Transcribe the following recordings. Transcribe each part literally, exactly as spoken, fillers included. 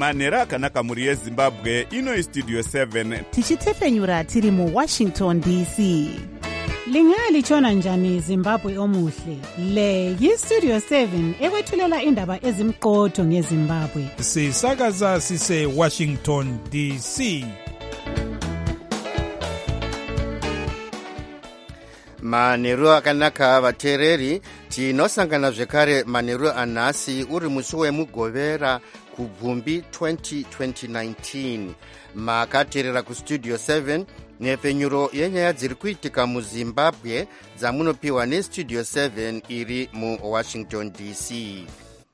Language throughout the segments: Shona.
manheru akanaka mhuri yezimbabwe. Ino istudio seven tichitefenyura tiri muwashington D C. Lingalitshona njani Zimbabwe omuhle? Le yistudio seven ekwethulela indaba ezimqotho ngeZimbabwe. Sisakaza sise Washington D C. Manheru akanaka vateereri, tinosangana zvekare manheru anhasi uri musi wemugovera kubvumbi twenty nineteen. Makateerera kustudio seven nhefenyuro yenyaya dziri kuitika muZimbabwe dzamunopiwa nestudio seven iri muWashington D C.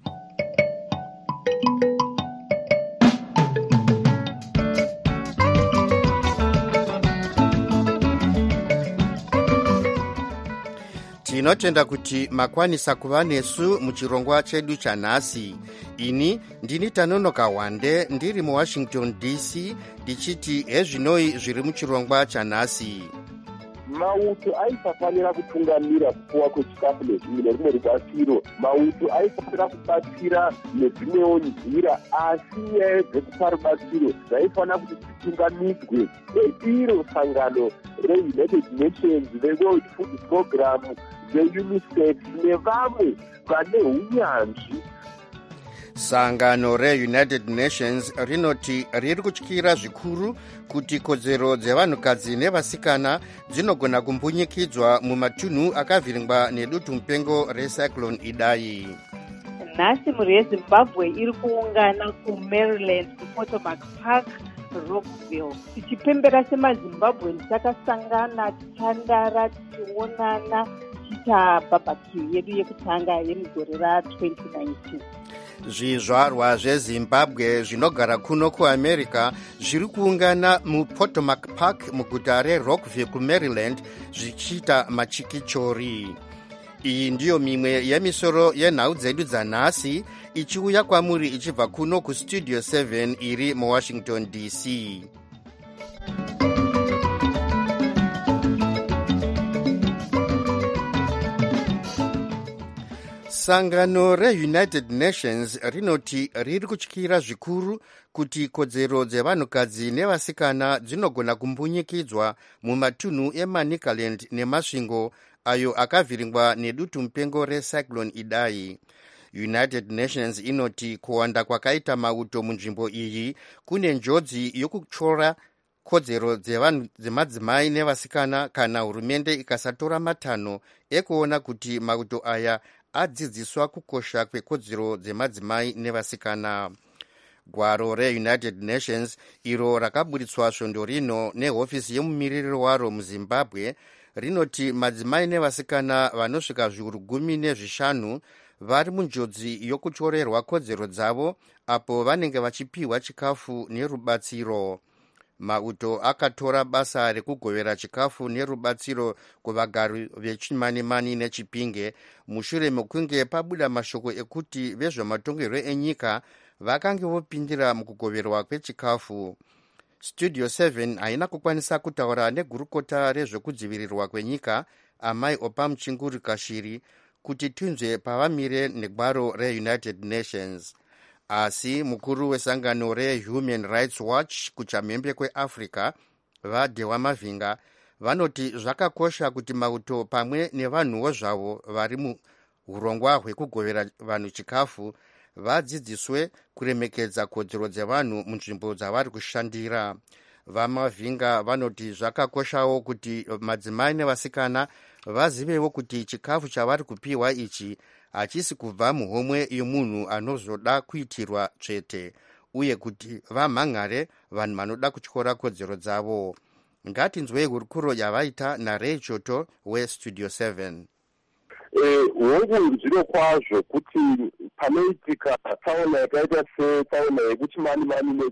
Tinotenda kuti makwanisa kuva nesu muchirongwa chedu chanhasi. Ini ndini Tanonoka Wande ndiri muWashington D C ndichiti hezvinoi zviri muchirongwa chanhasi. Mauto aisafanira kutungamira kupuwa kwechikafu nezvimwe nerimwe rubatsiro. Mauto aifanira kubatsira nedzimwewo nzira, asi nyaya dzekupa rubatsiro dzaifanira kuti dzitungamidzwe iro sangano reUnited Nations, veWorld Food Program, veUNICEF nevamwe vane unyanzvi. Sangano reUnited Nations rinoti riri kutyira zvikuru kuti kodzero dzevanhukadzi nevasikana dzinogona kumbunyikidzwa mumatunhu akavhiringwa nedutu mupengo recyclone Idai. Nhasi mhuri yeZimbabwe iri kuungana kuMaryland, kuPotomac Park, Rockville. Tichipembera semaZimbabweni takasangana, tichandara, tichionana, tichiita barbecue yedu yekutanga yemugore ra-twenty nineteen. Zvizvarwa zveZimbabwe zvinogara kuno kuAmerica zviri kuungana muPotomac Park muguta reRockville kuMaryland zvichiita machikichori. Iyi ndiyo mimwe yemisoro yenhau dzedu dzanhasi ichiuya kwamuri ichibva kuno kustudio seven iri muWashington D C. Sangano reUnited Nations rinoti riri kutyira zvikuru kuti kodzero dzevanhukadzi nevasikana dzinogona kumbunyikidzwa mumatunhu eManicaland nemasvingo ayo akavhiringwa nedutu mupengo recyclone Idai. United Nations inoti kuwanda kwakaita mauto munzvimbo iyi kune njodzi yokutyora kodzero dzemadzimai nevasikana kana hurumende ikasatora matanho ekuona kuti mauto aya adzidziswa kukosha kwekodzero dzemadzimai nevasikana. Gwaro reUnited Nations iro rakaburitswa svondo rino nehofisi yemumiriri waro muZimbabwe rinoti madzimai nevasikana vanosvika zviuru gumi nezvishanu vari munjodzi yokutyorerwa kodzero dzavo apo vanenge vachipiwa chikafu nerubatsiro. Mauto akatora basa rekugovera chikafu nerubatsiro kuvagari vechimanimani neChipinge mushure mekunge pabuda mashoko ekuti vezvematongerwo enyika vakange vopindira mukugoverwa kwechikafu. Studio seven haina kukwanisa kutaura negurukota rezvekudzivirirwa kwenyika Amai Opa Muchinguri Kashiri kuti tinzwe pavamire negwaro reUnited Nations. Asi mukuru wesangano reHuman Rights Watch kuchamhembe kweAfrica vaDewa Mavinga vanoti zvakakosha kuti mauto pamwe nevanhuwo zvavo vari muurongwa hwekugovera vanhu chikafu vadzidziswe kuremekedza kodzero dzevanhu munzvimbo dzavari kushandira. VaMavinga vanoti zvakakoshawo kuti madzimai nevasikana vazivewo kuti chikafu chavari kupiwa ichi hachisi kubva muhomwe yomunhu anozoda kuitirwa tsvete, uye kuti vamhan'are vanhu vanoda kutyora kodzero dzavo. Ngatinzwei hurukuro yavaita naRay Choto weStudio seven. Hongu zviro kwazvo kuti panoitika tsaona yakaita setsaona yekuti mani mani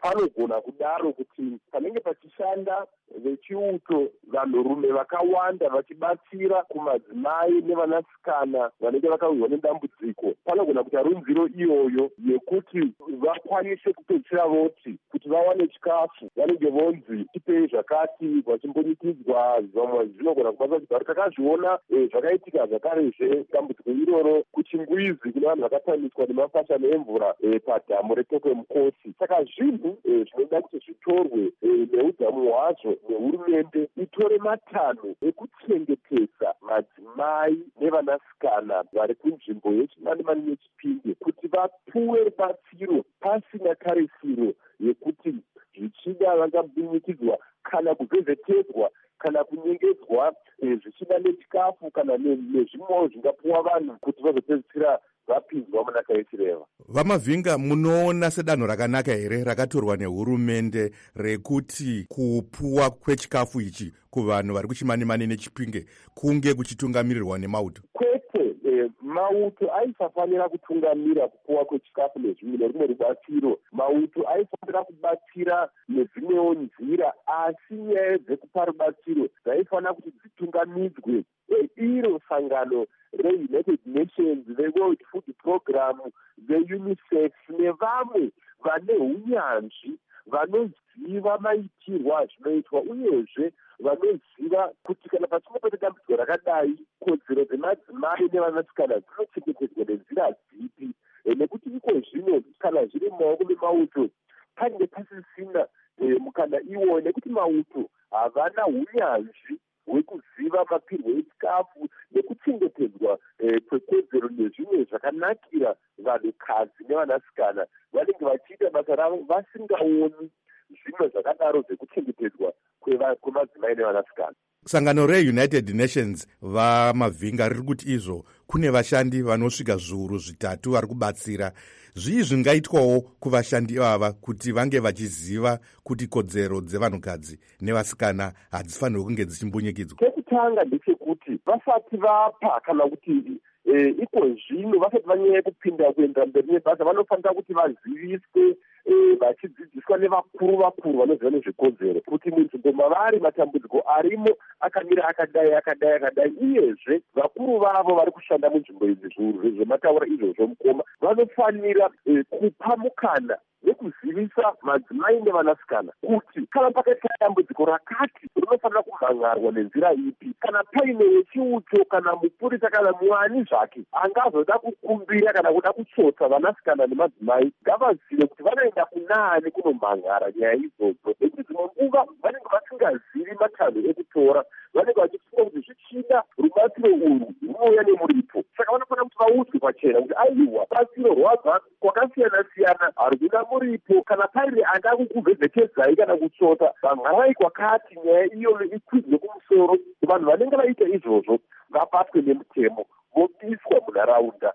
panogona kudaro kuti panenge pachishanda vechiuto vanhurume vakawanda vachibatsira kumadzimai nevanasikana vanenge vakawirwa nedambudziko, panogona kuita runziro iyoyo yekuti vakwanise kupedzisira voti kuti vawane chikafu. Vanenge vonzi tipei zvakati vachimbonyikidzwa, zvamwe zvinogona kubatsira kuti vari takazviona zvakaitika zvakarezve dambudziko iroro kuchingwizi kune vanhu vakatamiswa nemafashani emvura padhamu retokwe mukosi. Saka zvinhu zvinoda kuti zvitorwe neudzamu hwazvo nehurumende itore matanho ekuchengetedza madzimai nevanasikana vari kunzvimbo yechimanimani nechipinge kuti vapuwe rubatsiro pasina tarisiro yekuti zvichida vangambunyikidzwa kana kuvhevhetedzwa kana kunyengedzwa zvichida nechikafu kana nezvimwewo zvingapuwa vanhu kuti vazopedzisira vapinzwa muna kaisireva. Vamavhinga, munoona sedanho rakanaka here rakatorwa nehurumende rekuti kupuwa kwechikafu ichi kuvanhu vari kuchimanimani nechipinge kunge kuchitungamirirwa nemauto? Kwete, eh, mauto aisafanira kutungamira kupuwa kwechikafu nezvimwe nerimwe rubatsiro. Mauto aifanira kubatsira nezvimwewo nzira, asi nyaya dzekupa rubatsiro dzaifanira kuti dzitungamidzwe iro sangano reUnited Nations, the World Food Program, the UNICEF nevamwe vane hunyanzvi vanoziva maitirwo azvinoitwa, uyezve vanoziva kuti kana pachinge paita dambudziko rakadai kodzero dzemadzimai nevanasikana dzinochengetedzwa nenzira dzipi, nekuti iko zvino kana zviri mumaoko memauto pange pasisina mukana iwo, nekuti mauto havana hunyanzvi hwekuziva mapirwo echikafu nekuchengetedzwa kwekodzero nezvimwe zvakanakira vanhukadzi nevanasikana. Vanenge vachiita basa ravo vasingaoni zvimwe zvakadaro zvekuchengetedzwa kwemadzimai nevanasikana. Sangano reUnited Nations Vamavhinga riri kuti izvo kune vashandi vanosvika zviuru zvitatu vari kubatsira. Zvii zvingaitwawo kuvashandi ivava kuti vange vachiziva kuti kodzero dzevanhukadzi nevasikana hadzifanirwi kunge dzichimbunyikidzwa? Chekutanga ndechekuti vasati vapa kana kuti e, iko zvino vasati vanyanya kupinda kuenda mberi nebasa, vanofanira kuti vaziviswe vachidzidziswa nevakuru vakuru vanoziva nezvekodzero kuti munzvimbo mavari matambudziko arimo akamira akadai akadai akadai, uyezve vakuru vavo vari kushanda munzvimbo idzi zviuru zvemataura izvozvo mukoma vanofanira kupa mukana nekuzivisa madzimai nevanasikana kuti kana pakaita dambudziko rakati rinofanira kumhangarwa nenzira ipi. Kana paine wechiuto kana mupurisa kana muani zvake angazoda kukumbira kana kuda kutsotsa vanasikana nemadzimai, ngavazive kuti vanoenda kunaani kunomhanhara nyaya idzodzo, nekuti dzimwe nguva vanenge vasingazivi matanho ekutora, vanenge vachifunga kuti zvichida rubatsiro urwu runouya nemuripo. Saka vanofanira kuti vaudzwe pachena kuti aiwa batsiro rwabva kwakasiyana siyana haruna muripo, kana paine anga kukuvhevhetedzai kana kutsota vamharai kwakati, nyaya iyoyo ikwidzwe kumusoro. Vanhu vanenge vaita izvozvo vabatwe nemutemo vobiswa munharaunda.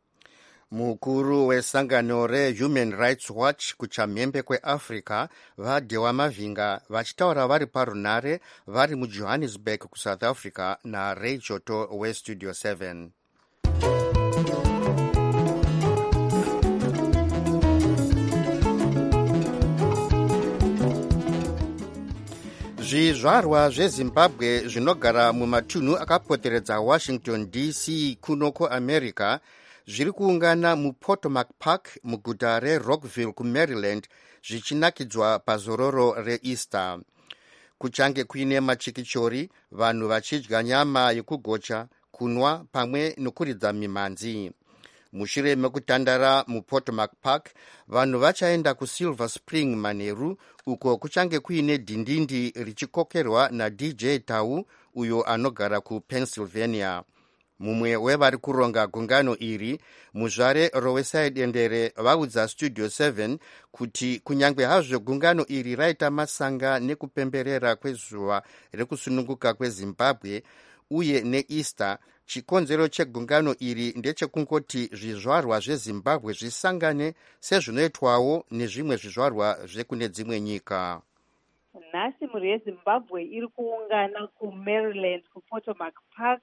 Mukuru wesangano reHuman Rights Watch kuchamhembe kweAfrica vaDewa Mavinga vachitaura vari parunare vari muJohannesburg kuSouth Africa naRay Choto weStudio seven. Zvizvarwa zveZimbabwe zvinogara mumatunhu akapoteredza Washington D C kuno kuAmerica zviri kuungana muPotomac Park muguta reRockville kuMaryland zvichinakidzwa pazororo reEaster. Kuchange kuine machikichori, vanhu vachidya nyama yekugocha, kunwa pamwe nokuridza mimhanzi. Mushure mekutandara muPotomac Park, vanhu vachaenda kuSilver Spring manheru, uko kuchange kuine dhindindi richikokerwa naD J Tau uyo anogara kuPennsylvania. Mumwe wevari kuronga gungano iri, muzvare Rowesai Dendere, vaudza Studio seven kuti kunyangwe hazvo gungano iri raita masanga nekupemberera kwezuva rekusununguka kweZimbabwe uye neEaster, chikonzero chegungano iri ndechekungoti zvizvarwa zveZimbabwe zvisangane sezvinoitwawo nezvimwe zvizvarwa zvekune dzimwe nyika. Nhasi mhuri yeZimbabwe iri kuungana kuMaryland kuPotomac Park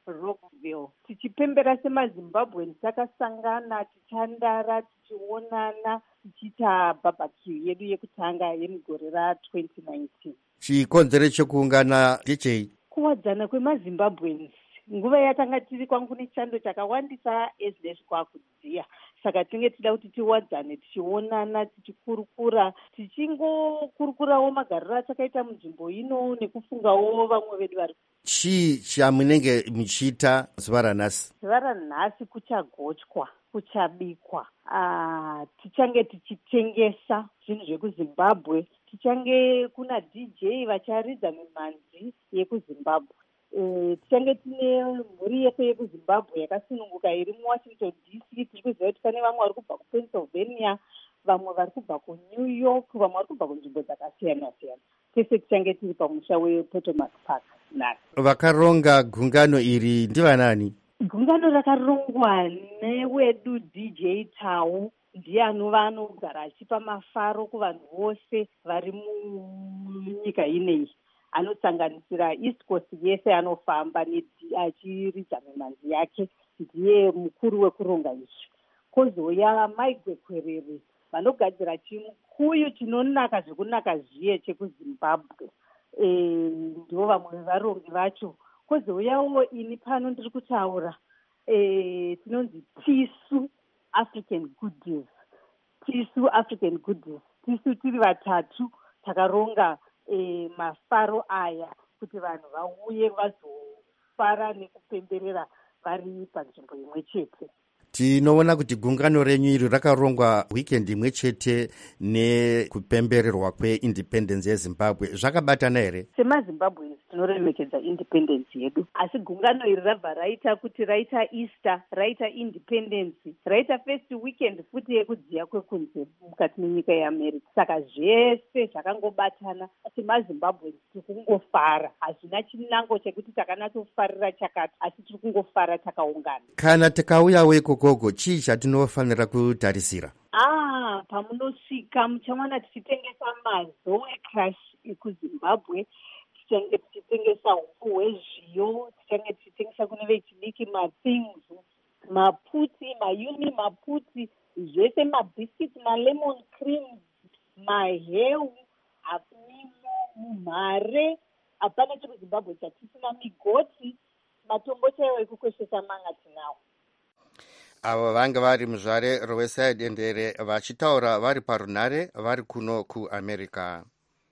Rockville. Tichipembera semazimbabweni takasangana, tichandara, tichionana, tichiita barbecue yedu yekutanga yemugore ratwenty nineteen. Chikonzero chekuungana ndechei? Kuwadzana kwemazimbabweans. Nguva yatanga tiri kwangu nechando chakawandisa ezvizvi kwakudziya. Saka tinge tida kuti tiwadzane, tichionana, tichikurukura, tichingokurukurawo magariro atakaita munzvimbo ino nekufungawo vamwe vedu vari. Chii chamunenge muchiita zuva ranhasi? Zuva ranhasi kuchagotywa, kuchabikwa. Ah, tichange tichitengesa zvinhu zvekuzimbabwe. Tichange kuna D J vacharidza mimhanzi yekuzimbabwe. E, tichange tine mhuri yese yekuzimbabwe yakasununguka iri muwashington D C. Tiri kuziva kuti pane vamwe vari kubva kupennsylvania, vamwe vari kubva kunew york, vamwe vari kubva kunzvimbo dzakasiyana siyana. Tese tichange tiri pamusha wepotomac park nhasi. Vakaronga gungano iri ndivanani? Gungano rakarongwa newedu D J Tau, ndiye anova anogara achipa mafaro kuvanhu vose vari munyika ineyi, anosanganisira East Coast yese anofamba achiridza mimhanzi yake. Ndiye mukuru wekuronga izvi. Kozouya Maigwe Kwerere vanogadzira chimukuyu chinonaka zvekunaka zviye chekuzimbabwe. E, ndivo vamwe varongi vacho. Kozouyawo ini pano ndiri kutaura, e, tinonzi Tisu African Goodies. Tisu African Goodies. Tisu tiri vatatu takaronga e, mafaro aya kuti vanhu vauye vazofara nekupemberera vari panzvimbo imwe chete. Tinoona kuti gungano renyu iri rakarongwa weekend imwe chete nekupembererwa kweindependence yeZimbabwe. Zvakabatana here? SemaZimbabweans tinoremekedza independence yedu, asi gungano iri rabva raita kuti raita Easter, raita independence, raita first weekend futi yekudziya kwekunze mukati menyika yeAmerica. Saka zvese zvakangobatana. SemaZimbabweans tiri kungofara, hazvina chinango chekuti takanatsofarira chakati, asi tiri kungofara takaungana. Kana tikauyawo ikokogo, chii chatinofanira kutarisira? Ah, pamunosvika muchawana tichitengesa mazoe crash ekuzimbabwe, tichange tichitengesa huku hwezviyo, tichange tichitengesa kune vechidiki mathings, maputi, mayuni maputi, zvese mabhiskiti, malemon cream, maheu, hapnimo, mhare. Hapana chekuzimbabwe chatisina, migoti, matombo chaiwo ekukweshesa manga tinawo. Avo vanga vari muzvare rweside endere vachitaura vari parunhare vari kuno kuAmerica.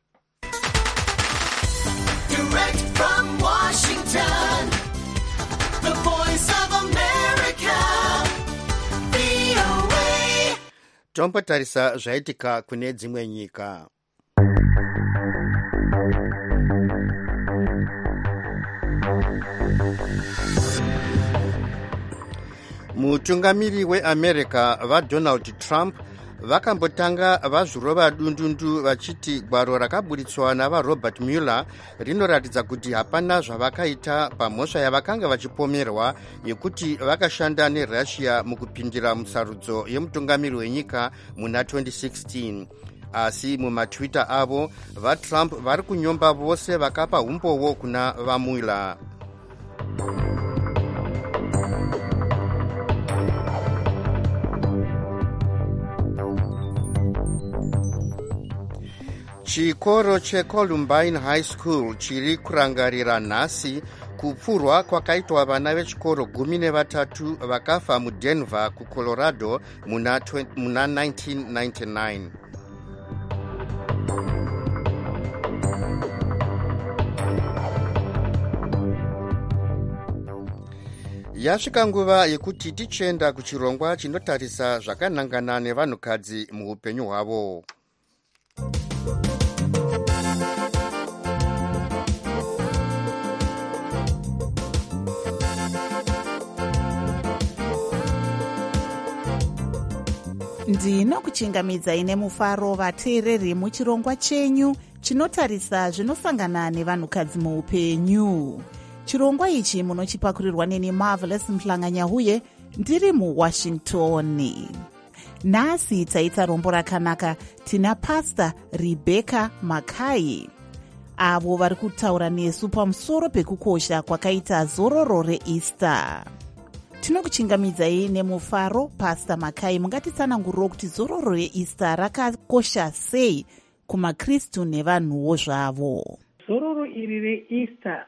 Direct from Washington, the voice of America, V O A. Tombotarisa zvaitika kune dzimwe nyika. Mutungamiri weAmerica vaDonald Trump vakambotanga vazvirova dundundu vachiti gwaro rakaburitswa navaRobert Mueller rinoratidza kuti hapana zvavakaita pamhosva yavakanga vachipomerwa yekuti vakashanda neRussia mukupindira musarudzo yemutungamiri wenyika muna twenty sixteen. Asi mumatwitter avo vaTrump vari kunyomba vose vakapa umbowo kuna vaMueller. Chikoro cheColumbine High School chiri kurangarira nhasi kupfurwa kwakaitwa vana vechikoro gumi nevatatu vakafa muDenver kuColorado muna, muna nineteen ninety-nine. Yasvika nguva yekuti tichenda kuchirongwa chinotarisa zvakanangana nevanhukadzi muupenyu hwavo. ndinokuchingamidzai nemufaro vateereri muchirongwa chenyu chinotarisa zvinosangana nevanhukadzi muupenyu. Chirongwa ichi munochipakurirwa neni Marvelous Mhlanganyahuye ndiri muWashington. Nhasi taita rombo rakanaka tina Pastor Rebecca Makai. avo vari kutaura nesu pamusoro pekukosha kwakaita zororo reEaster. Tinokuchingamidzai nemufaro. Pastor Makai, mungatitsananguriro kuti zororo reEaster rakakosha sei kumakristu nevanhuwo zvavo? Zororo iri reEaster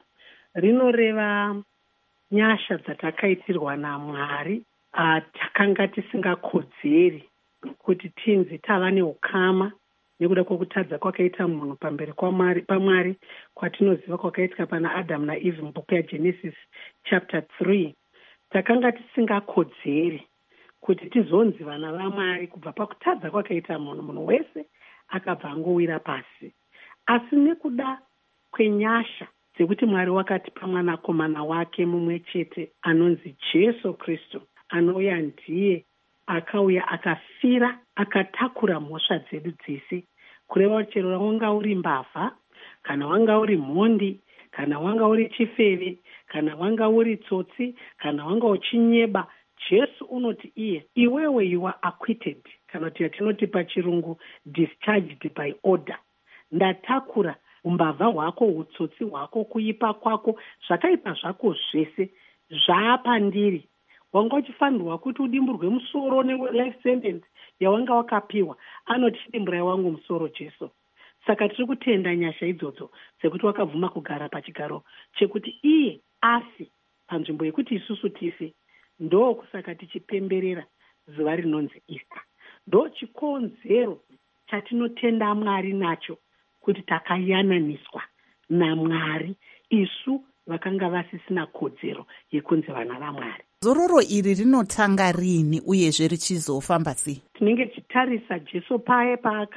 rinoreva nyasha dzatakaitirwa naMwari takanga tisingakodzeri kuti tinzi tava neukama nekuda kwokutadza kwakaita munhu pamberi paMwari kwatinoziva kwakaitika pana Adam naEve mubhuku yaGenesis chapter three. Takanga tisingakodzeri kuti tizonzi vana vaMwari kubva pakutadza kwakaita munhu. Munhu wese akabva angowira pasi. Asi nekuda kwenyasha dzekuti Mwari wakatipa mwanakomana wake mumwe chete anonzi Jesu Kristu, anouya ndiye akauya akafira akatakura mhosva dzedu dzese. Kureva chero wanga uri mbavha, kana wanga uri mhondi, kana wanga uri chifeve, kana wanga uri tsotsi, kana wanga uchinyeba, Jesu unoti iye iwewe you are acquitted, kana kuti yatinoti pachirungu discharged by order. Ndatakura umbavha hwako, utsotsi hwako, kuipa kwako, zvakaipa zvako zvese zvaapandiri. Wanga uchifanirwa kuti udimburwe musoro ne-life sentence yawanga wakapiwa. Anoti chidimburai wangu musoro Jesu. Saka tiri kutenda nyasha idzodzo dzekuti wakabvuma kugara pachigaro chekuti iye afi panzvimbo yekuti isusu tife. Ndo kusaka tichipemberera zuva rinonzi Easter. Ndo chikonzero chatinotenda Mwari nacho kuti takayananiswa naMwari isu vakanga vasisina kodzero yekunzi vana vaMwari. Zororo iri rinotanga rini uyezve richizofamba sei? Tinenge tichitarisa Jesu paye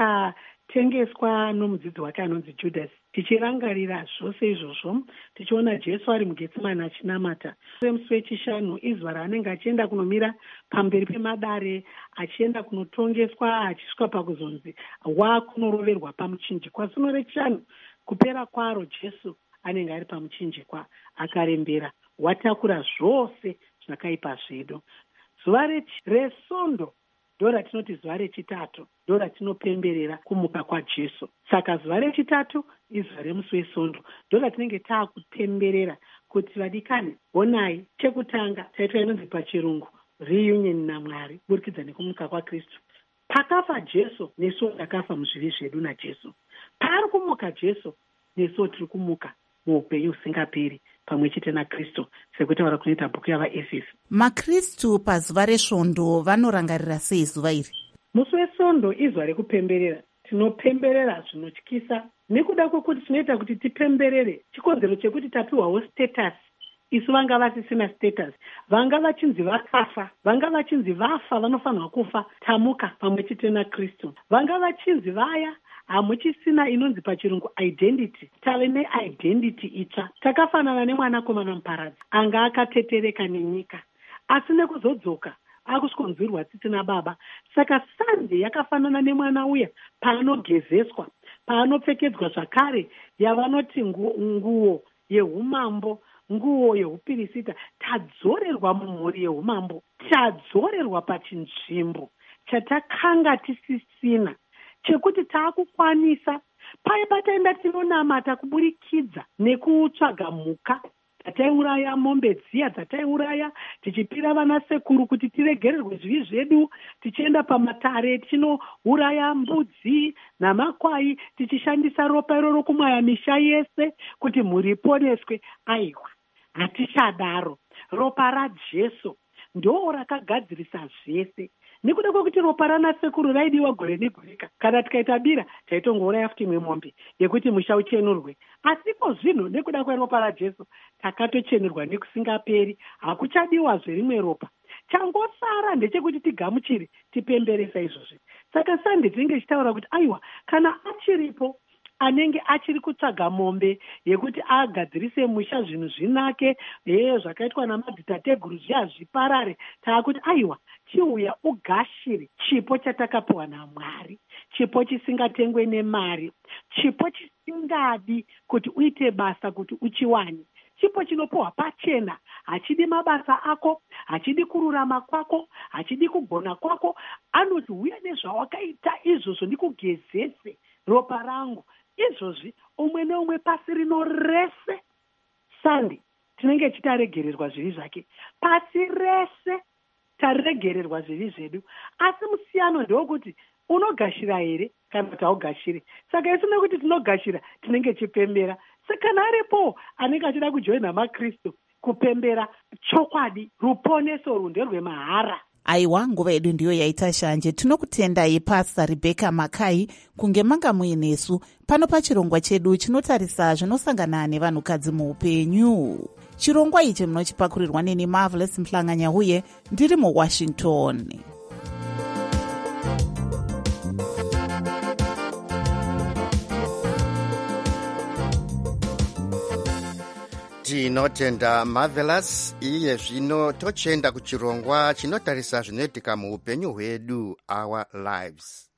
paakatengeswa nomudzidzi wake anonzi Judas. Tichirangarira zvose izvozvo, tichiona Jesu ari muGetsemani achinamata. Musi wechishanu izuva raanenge achienda kunomira pamberi pemadare, achienda kunotongeswa, achisvika pakuzonzi wakunoroverwa pamuchinjikwa. Zuva rechishanu kupera kwaro Jesu anenge ari pamuchinjikwa akarembera, watakura zvose zvakaipa zvedu. Zuva resondo ndo ratinoti zuva rechitatu, ndo ratinopemberera kumuka kwaJesu. Saka zuva rechitatu izuva remusi wesondo, ndo ratinenge taakupemberera kuti vadikani, honai chekutanga taitwa inonzi pachirungu reunion naMwari kuburikidza nekumuka kwaKristu. Pakafa Jesu nesuwo takafa muzvivi zvedu naJesu. Paari kumuka Jesu nesuwo tiri kumuka muupenyu usingaperi pamwe chete naKristu, sekutaura kunoita bhuku yavaEfeso. maKristu pazuva resvondo vanorangarira sei zuva iri? Musi wesondo izuva rekupemberera. Tinopemberera zvinotyisa nekuda kwokuti tinoita kuti tipemberere chikonzero chekuti tapiwawo status. Isu vanga vasisina status, vanga vachinzi vakafa, vanga vachinzi vafa vanofanirwa kufa, tamuka pamwe chete naKristu. Vanga vachinzi vaya hamuchisina inonzi pachirungu identity, tave neidentity itsva. Takafanana nemwanakomana muparadzi anga akatetereka nenyika, asi nekuzodzoka akusvikonzwirwa tsitsi nababa. Saka Sunday yakafanana nemwana uya paanogezeswa, paanopfekedzwa zvakare yavanoti nguo yeumambo, nguo yeupirisita. Tadzorerwa mumhuri yeumambo, tadzorerwa pachinzvimbo chatakanga tisisina, chekuti taakukwanisa paye pataenda tinonamata kuburikidza nekutsvaga mhuka dzataiuraya, mombe dziya dzataiuraya, tichipira vana sekuru kuti tiregererwe zvivi zvedu, tichienda pamatare tichinouraya mbudzi namakwai, tichishandisa ropa iroro kumwaya misha yese kuti mhuri iponeswe. Aiwa, hatichadaro. Ropa raJesu ndo rakagadzirisa zvese. Nekuda kwokuti ropa ranasekuru raidiwa gore negoreka, kana tikaita bira taitongouraya futi imwe mombe yekuti musha uchenurwe. Asiko zvino nekuda kweropa raJesu takatochenurwa nekusingaperi, hakuchadiwa zverimwe ropa. Changosara ndechekuti tigamuchire tipemberesa izvozvi. Saka Sunday tinenge tichitaura kuti aiwa, kana achiripo anenge achiri kutsvaga mombe yekuti agadzirise musha zvinhu zvinake, ee zvakaitwa namadzitateguru zviya zviparare, taakuti aiwa, chiuya ugashire chipo chatakapiwa naMwari, chipo chisingatengwe nemari, chipo chisingadi kuti uite basa kuti uchiwane, chipo chinopiwa pachena. Hachidi mabasa ako, hachidi kururama kwako, hachidi kugona kwako. Anoti uya nezvawakaita izvozvo ndikugezese ropa rangu, izvozvi umwe neumwe pasi rino rese sande tinenge chitaregererwa zvivi zvake, pasi rese taregererwa zvivi zvedu. Asi musiyano ndewokuti unogashira here kana kuti haugashire. Saka isu nekuti tinogashira tinenge chipembera. Saka kana aripo anenge achida kujoina maKristu kupembera chokwadi, ruponeso runde rwemahara. Aiwa, nguva yedu ndiyo yaita shanje. Tinokutendai Pastor Rebecca Makai kunge manga muinesu pano pachirongwa chedu chinotarisa zvinosangana nevanhukadzi muupenyu. Chirongwa ichi munochipakurirwa neni Marvelous Mhlanganya uye ndiri muWashington. Tinotenda Marvelous. Iye zvino tochenda kuchirongwa chinotarisa zvinoitika muupenyu hwedu, our lives.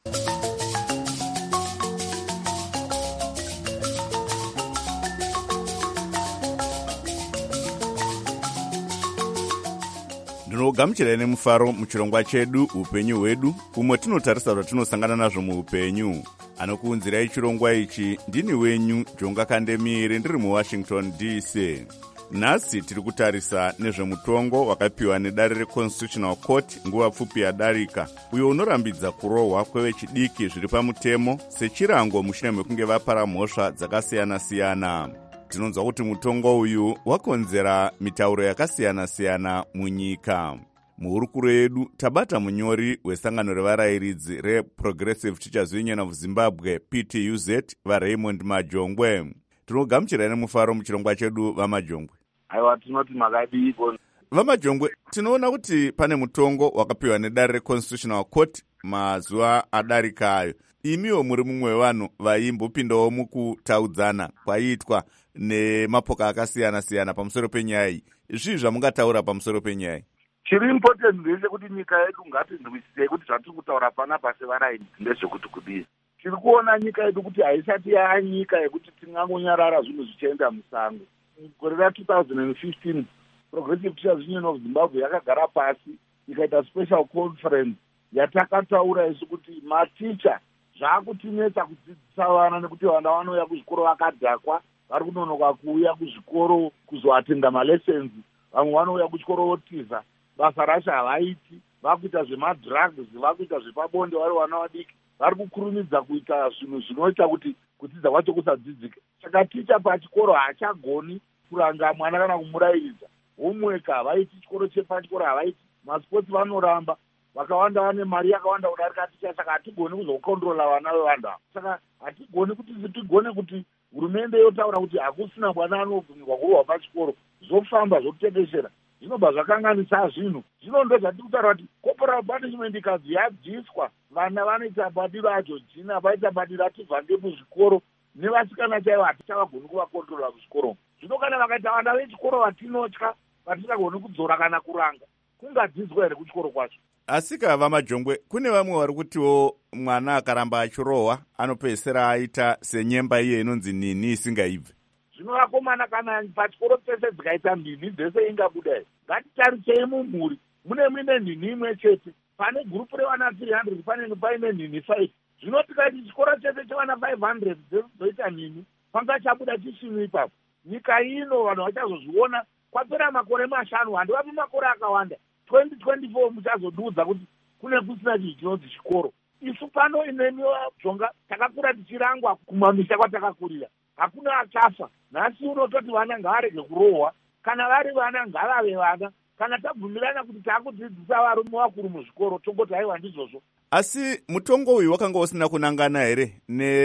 Ndinogamuchirai nemufaro muchirongwa chedu upenyu hwedu, umwe tinotarisa zvatinosangana nazvo muupenyu. Anokuunzirai chirongwa ichi ndini wenyu Jonga Kandemire, ndiri muWashington D C. Nhasi tiri kutarisa nezvemutongo wakapiwa nedare reConstitutional Court nguva pfupi yadarika, uyo unorambidza kurohwa kwevechidiki zviri pamutemo sechirango mushure mekunge vapara mhosva dzakasiyana-siyana. Tinonzwa kuti mutongo uyu wakonzera mitauro yakasiyana-siyana munyika. Muhurukuro yedu tabata munyori wesangano revarayiridzi reProgressive Teachers Union of Zimbabwe P T U Z vaRaymond Majongwe. Tinogamuchirai nemufaro muchirongwa chedu vaMajongwe. Aiwa, tinoti makadiko. VaMajongwe, tinoona kuti pane mutongo wakapiwa nedare reConstitutional Court mazuva adarikayo. Imiwo muri mumwe wevanhu vaimbopindawo mukutaudzana kwaiitwa nemapoka akasiyana-siyana pamusoro penyaya iyi. Zvii zvamungataura pamusoro penyaya iyi? Chiri important ndechekuti nyika yedu ngatinzwisise kuti zvatiri kutaura panapa sevarayiridzi ndezvekuti kudii. Tiri kuona nyika yedu kuti haisati yaanyika yekuti tingangonyarara zvinhu zvichienda musango. Gore ra two thousand fifteen Progressive Teachers Union of Zimbabwe yakagara pasi ikaita special conference yatakataura isu kuti maticha zvaakutinetsa kudzidzisa vana nekuti vana vanouya kuzvikoro vakadhakwa, vari kunonoka kuuya kuzvikoro kuzoatinda malessons, vamwe vanouya kuchikoro votiza, basa racho havaiti, vakuita zvemadrugs, vakuita zvepabonde vari vana vadiki, vari kukurumidza kuita zvinhu zvinoita kuti kudzidza kwacho kusadzidzike. Saka ticha pachikoro haachagoni kuranga mwana kana kumurayiridza. Homework havaiti, chikoro chepachikoro havaiti, masports vanoramba, vakawanda vane mari yakawanda kudarika ticha. Saka hatigoni kuzokontrola vana vevanhu ava. Saka hatigoni kuti tigone kuti hurumende yotaura kuti hakusina mwana anobvumirwa kurohwa pachikoro, zvofamba zvokutekeshera. Zvinobva zvakanganisa zvinhu. Zvino ndo zvatiri kutaura kuti corporal punishment ikazi yabviswa, vana vanoita badiro aJorgina, vaita badiro atibvange muzvikoro, nevasikana chaivo hatichavagoni kuvakontrola kuzvikoro. Zvino kana vakaita vana vechikoro vatinotya, vatisagoni kudzora kana kuranga, kungadzidzwa here kuchikoro kwacho? Asika vaMajongwe, kune vamwe vari kutiwo mwana akaramba achirohwa anopedzisira aita senyemba iye inonzi nini isingaibve. Zvino vakomana kana pachikoro pese dzikaita nini dzese ingabuda here? Ngatitarisei mumhuri, mune mine nini imwe chete. Pane gurupu revana three hundred pane paine nini five. Zvino tikaiti chikoro chese chevana five hundred dzoita nini, panga chabuda chishinu ipapo. Nyika ino vanhu vachazozviona kwapera makore mashanu, handivapi makore akawanda. twenty twenty-four muchazodudza kuti kune kusina chinhu chinonzi chikoro. Isu pano inemi Jonga takakura tichirangwa kumamisha kwatakakurira. Hakuna achafa. Nhasi unototi vana ngavarege kurohwa. Kana vari vana ngavave vana. Kana tabvumirana kuti takudzidzisa varume vakuru muzvikoro, tongoti haiwa ndizvozvo. Asi mutongo uyu wakanga usina kunangana here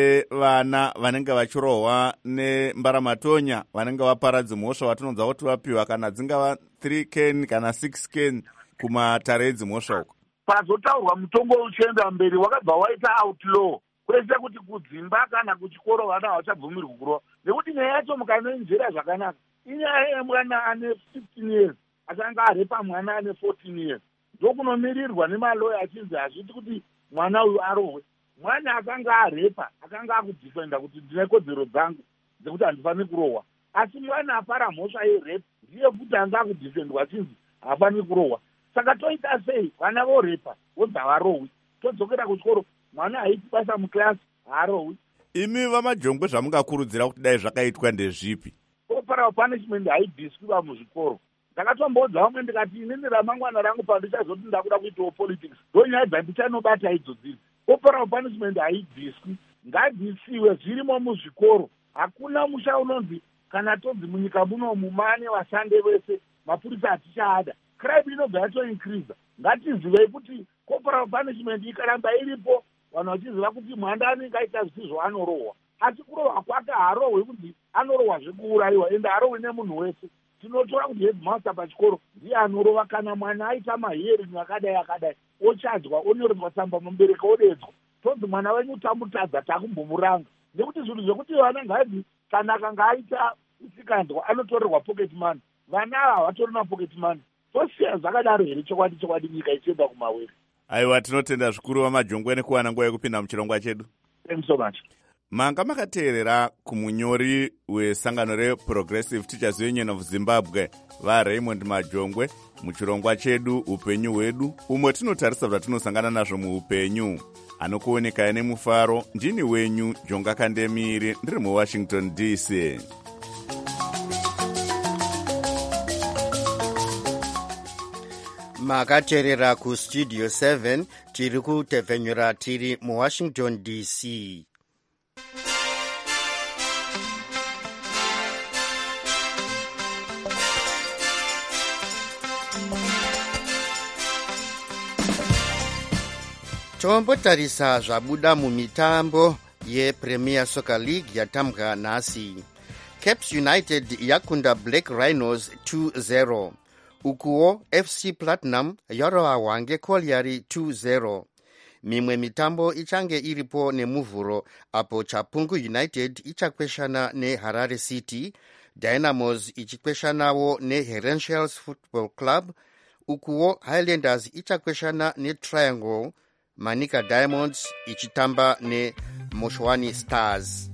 nevana vanenge vachirohwa nembaramatonya vanenge vaparadza mhosva vatinonzwa kuti vapiwa kana dzingava three can kana six can kumatare edzimhosva uko? Pazotaurwa mutongo uchienda mberi wakabva waita outlaw kwese kuti kudzimba kana kuchikoro vana havachabvumirwi kurohwa. Nekuti nyaya yacho mukanoinzvera zvakanaka, inyaya yemwana ane fifteen years achanga arepa mwana ane fourteen years. Ndokunomirirwa nemaloya achinzi hazviti kuti mwana uyu arohwe. Mwana akanga arepa akanga akudifenda kuti ndine kodzero dzangu dzekuti handifaniri kurohwa. Asi mwana apara mhosva yerepa ndiye kuti anga akudifendwa achinzi hafaniri kurohwa. Saka toita sei vana vorepa vodza varohwi, todzokera kuchikoro mwana haiti basa muklasi haarohwi. imi vamajongwe zvamungakurudzira kuti dai zvakaitwa ndezvipi? Corporal punishment haibviswiwa muzvikoro. Ndakatomboudza vamwe ndikati inini ramangwana rangu pandichazoti ndakuda kuitawo politics ndonyaya dzandichanobata idzodzidzi. Corporal punishment haibviswi, ngadzisiwe zvirimo muzvikoro. Hakuna musha unonzi kana tonzi munyika muno mumane vashande vese mapurisa atichaada. Crime inobva yatoincrease. Ngatizivei kuti corporal punishment ikaramba iripo vanhu vachiziva kuti mwandani ngaita zvisizvo anorohwa. Asi kurohwa kwake harohwe kuti anorohwa zvekuurayiwa ende harohwe nemunhu wese. Tinotora kuti headmaster pachikoro ndiye anorova kana mwana aita mahering akadai akadai ochadzwa onyoredzwa tsamba mubereki odedzwa tonzi mwana wenyu tamutadza takumbomuranga. Nekuti zvinhu zvekuti vana ngazi kana akanga aita usikandwa anotorerwa pocket money, vana ava havatori napocket money. Tosiya zvakadaro here chokwadi chokwadi nyika ichienda kumawere. Aiwa, tinotenda zvikuru vamajongwe nekuwana nguva yekupinda muchirongwa chedu. Thank you so much. Manga makateerera kumunyori wesangano reProgressive Teachers Union of Zimbabwe vaRaymond Majongwe muchirongwa chedu upenyu hwedu, umwe tinotarisa zvatinosangana nazvo muupenyu. Anokuonekai nemufaro, ndini wenyu Jonga Kandemiri, ndiri muWashington D C. Makateerera kustudio seven tiri kutevhenyura tiri muWashington D C. Tombotarisa zvabuda mumitambo yePremier Soccer League yatambwa nhasi. Caps United yakunda Black Rhinos two zero. Ukuwo F C Platinum yarohwa ngeColliery two zero. Mimwe mitambo ichange iripo nemuvhuro apo Chapungu United ichakweshana neHarare City, Dynamos ichikweshanawo neHerentials Football Club. Ukuwo Highlanders ichakweshana neTriangle, Manica Diamonds ichitamba neMoshwani Stars.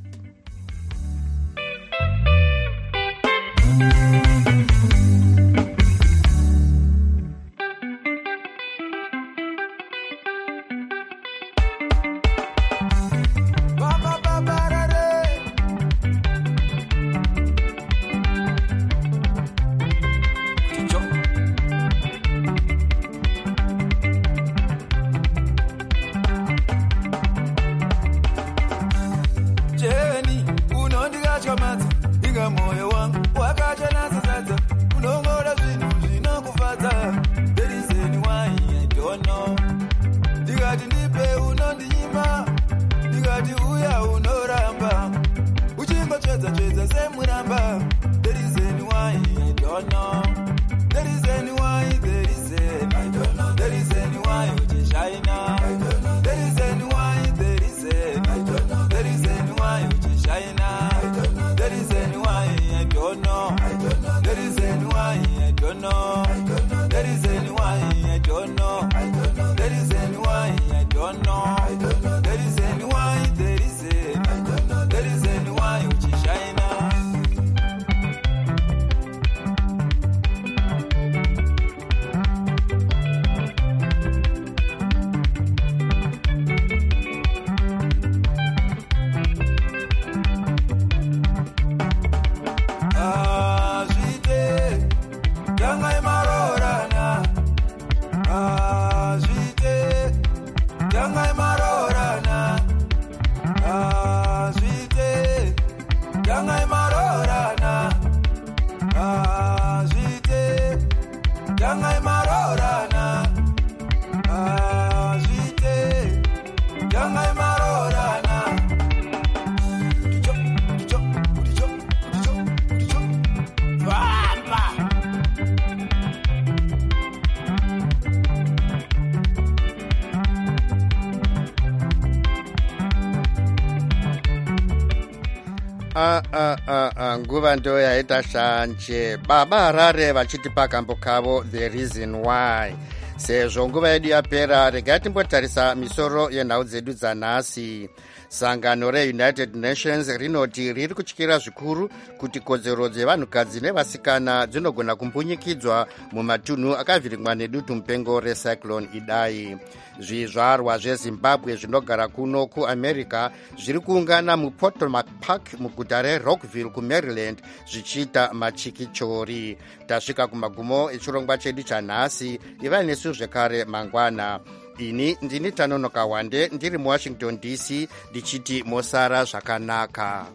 Ah, ah, ah, ah, nguva ndo yaita shanje. Baba Harare vachiti pakambo kavo the reason why. sezvo nguva yedu yapera, regai timbotarisa misoro yenhau dzedu dzanhasi. Sangano reUnited Nations rinoti riri kutyira zvikuru kuti kodzero dzevanhukadzi nevasikana dzinogona kumbunyikidzwa mumatunhu akavhiringwa nedutu mupengo recyclone Idai. Zvizvarwa zveZimbabwe zvinogara kuno kuAmerica zviri kuungana muPotomac Park muguta reRockville kuMaryland zvichiita machikichori. Tasvika kumagumo echirongwa chedu chanhasi. Ivai nesu zvekare mangwana. Ini ndini Tanonoka Wande ndiri muWashington D C ndichiti mosara zvakanaka.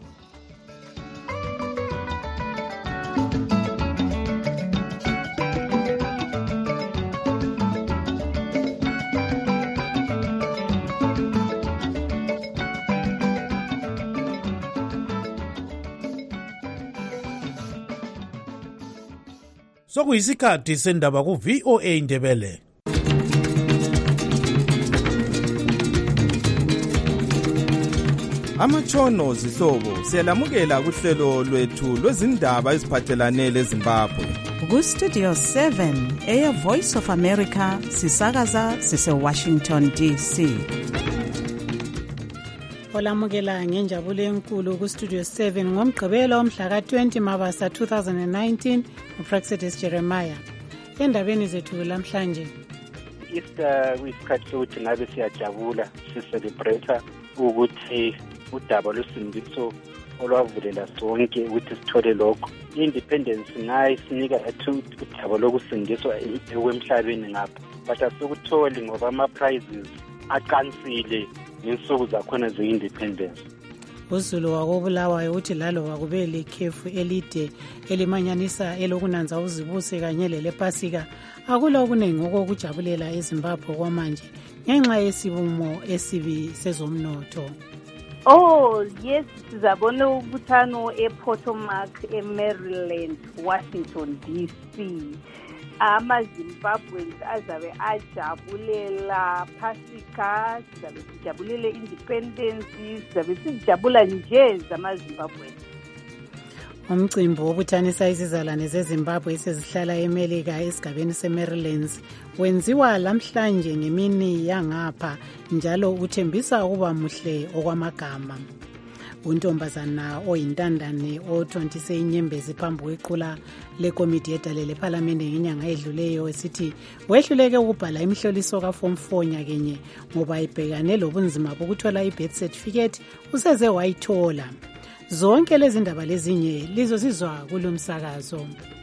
Sokuyisikhathi sendaba ku V O A Ndebele. Amatshono zihlobo siyalamukela kuhlelo lwethu lwezindaba eziphathelane leZimbabwe. Ku Studio seven eya Voice of America sisakaza sise Washington D C. Olamukela ngenjabulo enkulu ku Studio seven ngomgqibelo omhla ka twenty Mabasa two thousand nineteen uPraxedis Jeremiah. Endabeni zethu lamhlanje. Easter kuyisikhathi sokuthi ngabe siyajabula sicelebrate ukuthi udaba lwesindiso olwavulela sonke ukuthi sithole lokho. Independence nayo sinika ethu udaba lokusindiswa emhlabeni ngapha. But asikutholi ngoba ama prizes aqansile ngensuku zakhona ze-independence. uZulu wakobulawayo uthi lalo wakube lekhefu elide elimanyanisa elokunanza uzibuse kanye lelepasika akula okuningi okokujabulela eZimbabwe kwamanje ngenxa yesibumo esibi sezomnotho. Oh yes, sizabona ubuthano ePotomac eMaryland, Washington D C. Ama-Zimbabweans azabe ajabulela Pasika, sizabe sijabulele independence, sizabe sijabula nje zama-Zimbabweans. Umcimbi wobuthanisa izizalwane zeZimbabwe esezihlala eMelika esigabeni seMaryland wenziwa lamhlanje ngemini yangapha njalo uthembisa ukuba muhle okwamagama. Untombazana oyintandane othontise inyembezi phambi kwequla lekomiti yedale lephalamende ngenyanga edluleyo esithi wehluleke ukubhala imihloliso ka form four nyakenye ngoba ibhekane lobunzima bokuthola i-birth certificate useze wayithola. Zonke lezi ndaba lezinye lizozizwa kulomsakazo.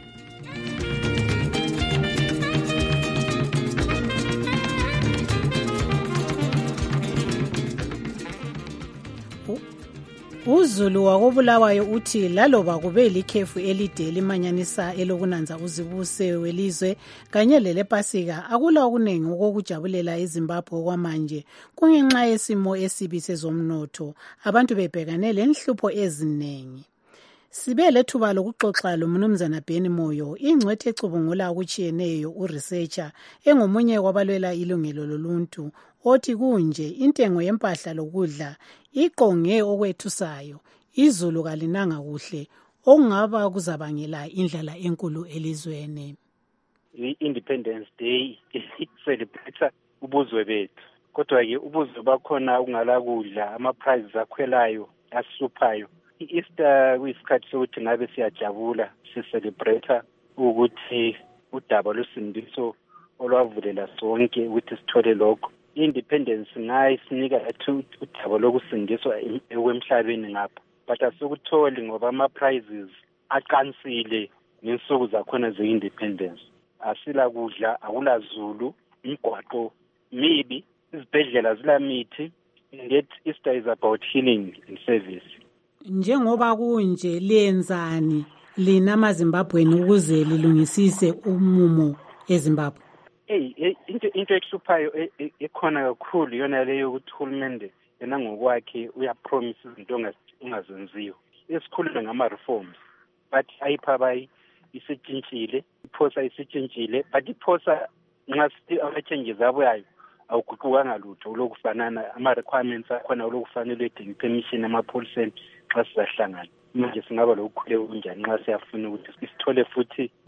uZulu wakobulawayo uthi laloba kube likhefu elide limanyanisa elokunanza uzibuse welizwe kanye lelepasika akula okuningi okokujabulela eZimbabwe kwamanje kungenxa yesimo esibi sezomnotho abantu bebhekane lenhlupho eziningi. Sibe lethuba lokuxoxa loMnumzana Beni Moyo ingcwethe ecubungula okuchiyeneyo uresearcher engomunye kwabalwela ilungelo loluntu othi kunje intengo yempahla lokudla iqonge okwethusayo izulu kalinanga kuhle okungaba kuzabangela indlala enkulu elizweni. I-Independence Day celebrate ubuzwe bethu kodwa ke ubuzwe bakhona ungala kudla ama prizes akhwelayo asuphayo. I-Easter kuyisikhathi sokuthi ngabe siyajabula sicelebrate ukuthi udaba lwesindiso olwavulela sonke ukuthi sithole lokho. Independence nayo sinika ethu udaba lokusindiswa emhlabeni ngapha but asikutholi ngoba ama prizes aqansile ngensuku zakhona ze-independence. Asila kudla, akula zulu, imigwaqo mibi, izibhedlela zilamithi, and yet Easter is about healing and service. Njengoba kunje lenzani lina amaZimbabweni ukuze lilungisise umumo eZimbabwe? Hey, into into ehluphayo ekhona kakhulu yona leyo ukuthi uhulumende yena ngokwakhe uyapromise izinto ongazenziyo. Esikhuluma ngama reforms but ayipha bayi isitshintshile, iphosa isitshintshile but iphosa nxa ama changes abuyayo awuguqukanga lutho lokufanana ama requirements akhona lokufanele wedding permission amapholiseni xa sizahlangana. Manje singaba lokukhule kunjani nxa siyafuna ukuthi sithole futhi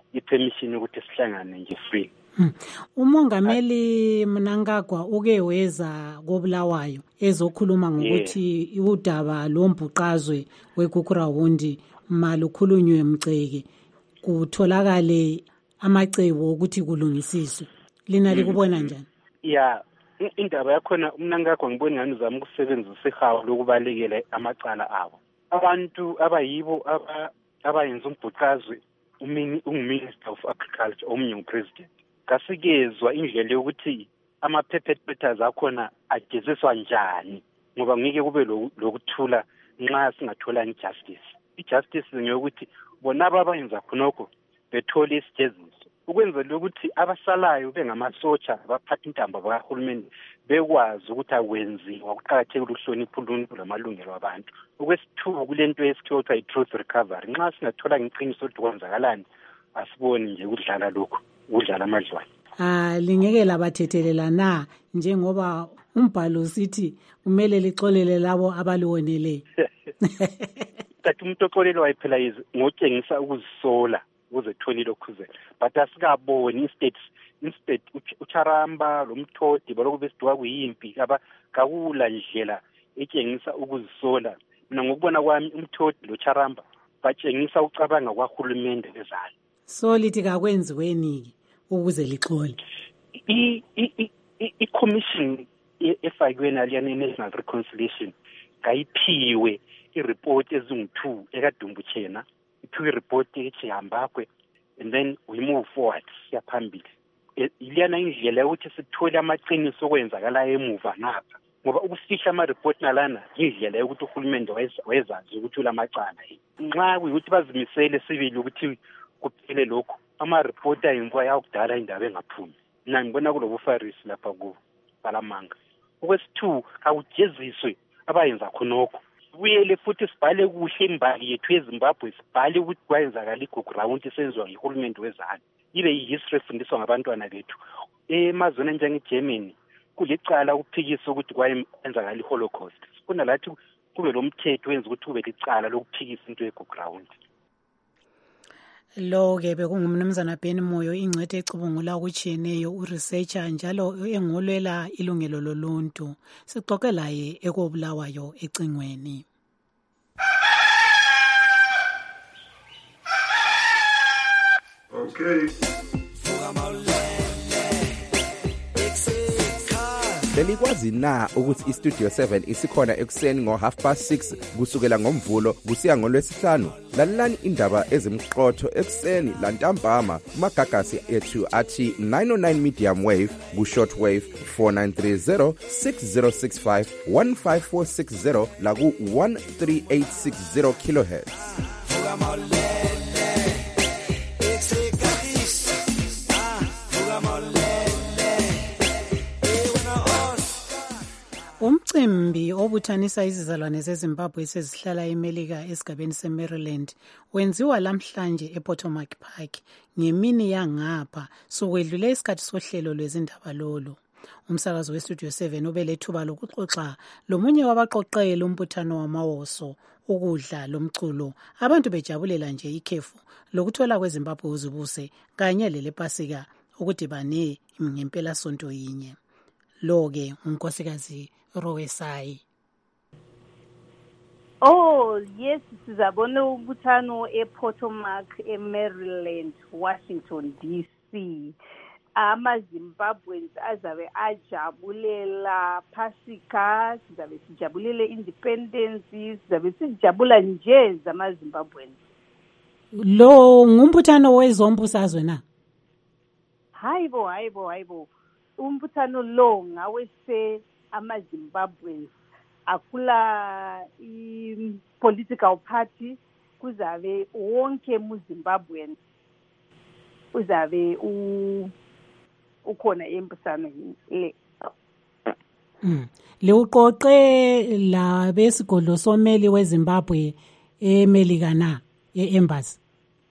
i-permission ukuthi sihlangane nje free. Hmm. Umongameli Mnangagwa uke weza koBulawayo ezokhuluma ngokuthi yeah. udaba lombhuqazwe weGugurawundi malukhulunywe Mgceke kutholakale amacebo ukuthi kulungisiswe. Lina likubona njani? Yeah, indaba yakhona uMnangagwa ngibona ngani uzama ukusebenzisa ihawu lokubalekela amacala abo. Abantu abayibo aba abayenza umbhuqazwe umini unguminister of agriculture omunye upresident. Kasikezwa indlela yokuthi ama-perpetrators akhona ageziswa njani ngoba ngeke kube lokuthula nxa singathola injustice. I-justice ngeyokuthi bona abayenza khonokho bethole isijeziso ukwenzela ukuthi abasalayo bengamasotsha baphatha intambo bakahulumeni bekwazi ukuthi akwenziwa kuqakathekile ukuhlonipha uluntu lamalungelo abantu. Okwesithuba kulento esikhiwa kuthiwa i-truth recovery. Nxa singathola ngeqiniso ukuthi kwenzakalani asiboni nje ukudlala lokhu udlala amadlwane. Ah, lingeke labathethelela na njengoba umbhalo sithi kumele lixolele labo abaliwonele. Kathi umuntu oxolelwayo phela yizi ngotshengisa ukuzisola ukuze thoni lokhuzela. But asikaboni instead instead uCharamba lo Mthodi baloko besiduka kuyimpi aba kakula indlela etshengisa ukuzisola. Mina ngokubona kwami uMthodi lo Charamba batshengisa ucabanga kwaHulumende bezalo. So lithi kakwenziweni ukuze lixole. I i i commission efakiwe naliyana National Reconciliation kayiphiwe i-report ezingu-two ekadumbuchena iphiwe i-report echihambakwe and then we move forward siyaphambili. Iliyana indlela yokuthi sithole amaqiniso okwenzakala emuva ngapha ngoba ukufihla ama-report nalana indlela yokuthi uHulumende wayezazi ukuthi ulamacala. Nxa kuyukuthi bazimisele sibili ukuthi kuphele lokho ama-report ayimva yakudala indaba engaphumi. Mina ngibona kulobufarisi lapha ku Palamanga. Okwesithu awujeziswe abayenza khonokho. Buyele futhi sibhale kuhle imbali yethu eZimbabwe sibhale ukuthi kwayenzakala iGugurawundi senziwa ngihulumende wezalo. Ibe yihistory efundiswa ngabantwana bethu. Emazweni njengeGermany kulicala ukuphikisa ukuthi kwayenzakala iHolocaust. Kuna lathi kube lo mthetho wenza ukuthi kube licala lokuphikisa into yeGugurawundi. Lo-ke bekungumnumzana Ben Moyo ingcwethe ecubungula okutshiyeneyo uresearcher njalo engolwela ilungelo loluntu. Sixoxe laye ekobulawayo ecingweni. Okay. Belikwazi na ukuthi iStudio seven isikhona ekuseni ngo half past six kusukela ngomvulo kusiya ngolwesihlanu? Lalelani indaba ezimqotho ekuseni lantambama kumagagasi ethu athi nine oh nine medium wave ku short wave four nine three zero six zero six five one five four six zero la ku one three eight six zero kilohertz. Umcimbi obuthanisa izizalwane zeZimbabwe sezihlala eMelika esigabeni seMaryland wenziwa lamhlanje ePotomac Park ngemini yangapha sokwedlule isikhathi sohlelo lwezindaba lolo. Umsakazo weStudio seven ubelethuba lokuxoxa lomunye wabaqoqeli umbuthano wamawoso ukudla lomculo abantu bejabulela nje ikhefu lokuthola kweZimbabwe uzibuse kanye lelepasika ukudibane ngempela sonto yinye. Lo-ke unkosikazi Rowesai. Oh yes, sizabona ubuthano ePotomac eMaryland, Washington D C. Ama-Zimbabweans azabe ajabulela Pasika, sizabe sijabulele independence, sizabe sijabula nje zama-Zimbabweans. Lo ngumbuthano wezombusazwe na? Hayibo, hayibo, hayibo. Umbuthano lo ngawese ama-Zimbabweans akula i-political party kuzabe wonke mu-Zimbabwean uzabe u ukhona embusano le. Mm. Le uqoqe la besigodlo someli weZimbabwe eMelika na e-embassy.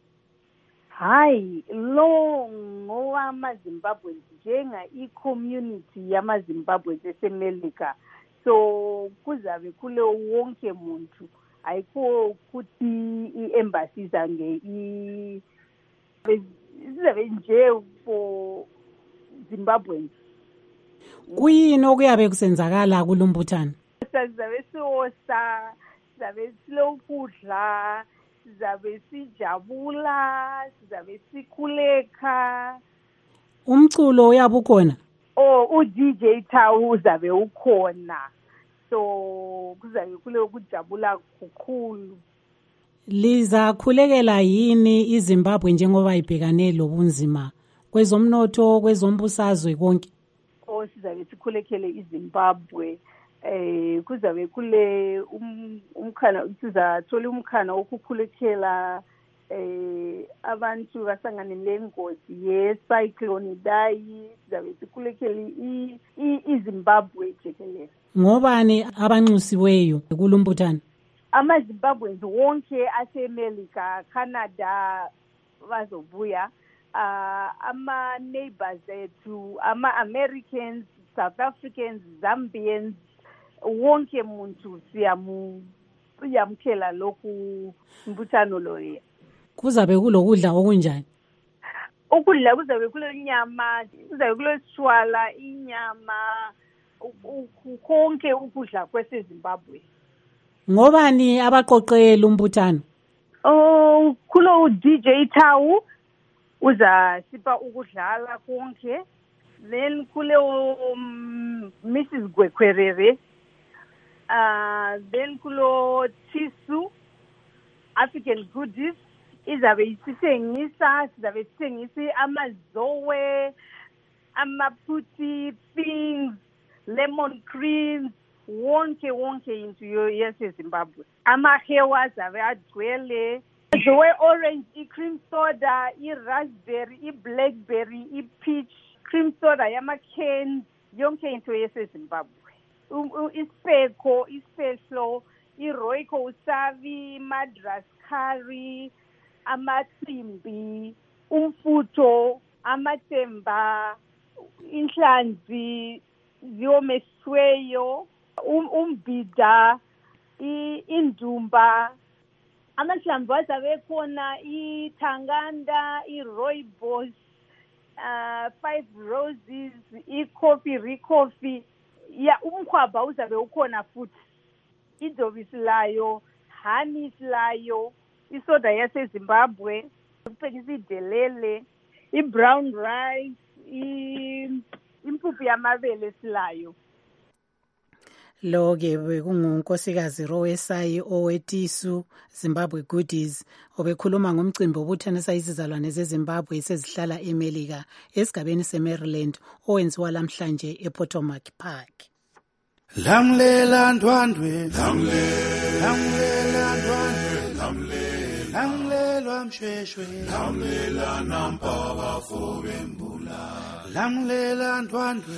Hayi lo ngowama-Zimbabweans njenga i-community yama-Zimbabweans eseMelika. So kuzabe kule wonke muntu ayikho ukuthi i-embassy zange sizabe nje for Zimbabweans. Kuyini okuyabe kusenzakala kulumbuthano? Sizabe siwosa, sizabe silokudla, sizabe sijabula, sizabe sikhuleka. Umculo uyabe ukhona? Oh, u-D J Thawu uzabe ukhona. So kuzabe kule ukujabula kukhulu. Liza khulekela yini iZimbabwe njengoba ibhekane lobunzima kwezomnotho, kwezombusazwe konke? Oh, sizabe sikhulekele iZimbabwe. Eh kuzabe kule umkhana sizathola umkhana wokukhulekela eh abantu basangane lengozi yecyclone Idai. Sizabe sikhulekele iZimbabwe jikelele. Ngobani abanxusiweyo kulumbuthano? Ama-Zimbabweans wonke ase-America, Canada bazobuya, uh, ama-neighbors ethu, ama-Americans, South Africans, Zambians, wonke muntu siyamkhela lokhu mbuthano loya. Kuzabe kulokudla okunjani? Ukudla kuzabe kulenyama, kuzabe kulesishwala, inyama, konke ukudla kwase-Zimbabwe. Ngobani abaqoqela umbuthano? Oh, kulo D J Thawu uza sipa ukudlala konke. Then kule um, Missus Gwekwerere. Uh, then kulo Tisu, African Goodies. Izabe isithengisa, sizabe sithengisa amazowe, amaphuti, things, lemon creams, wonke wonke into yaseZimbabwe. Amahewa azabe agcwele, zowe orange, i-cream soda, i-raspberry, i-blackberry, i-peach, cream soda yama-cans, yonke into yaseZimbabwe. Ispeko, ispehlo, i-royco usavi, madras curry, amatsimbi, umfuto, amatemba, inhlanzi, ziyomesiweyo, um, umbida, indumba, amahlamvu azabe khona, ithanganda, i-rooibos, uh, five roses, i-coffee, recoffee, ya umkhwabha uzabe ukhona futhi, idobisi layo, honey layo, isoda yaseZimbabwe, ukuphekisa idelele, i-brown rice, impuphu yamabele silayo. Lo-ke bekungunkosikazi Rowesayi owetisu Zimbabwe Goodies obekhuluma ngomcimbi obuthanisa izizalwane zeZimbabwe sezihlala eMelika esigabeni seMaryland owenziwa lamhlanje ePotomac Park. Lamlela ndwandwe, lamlela ndwandwe, lamlela msheshwe, lamlela nampaba fobembula, lamlela ndwandwe,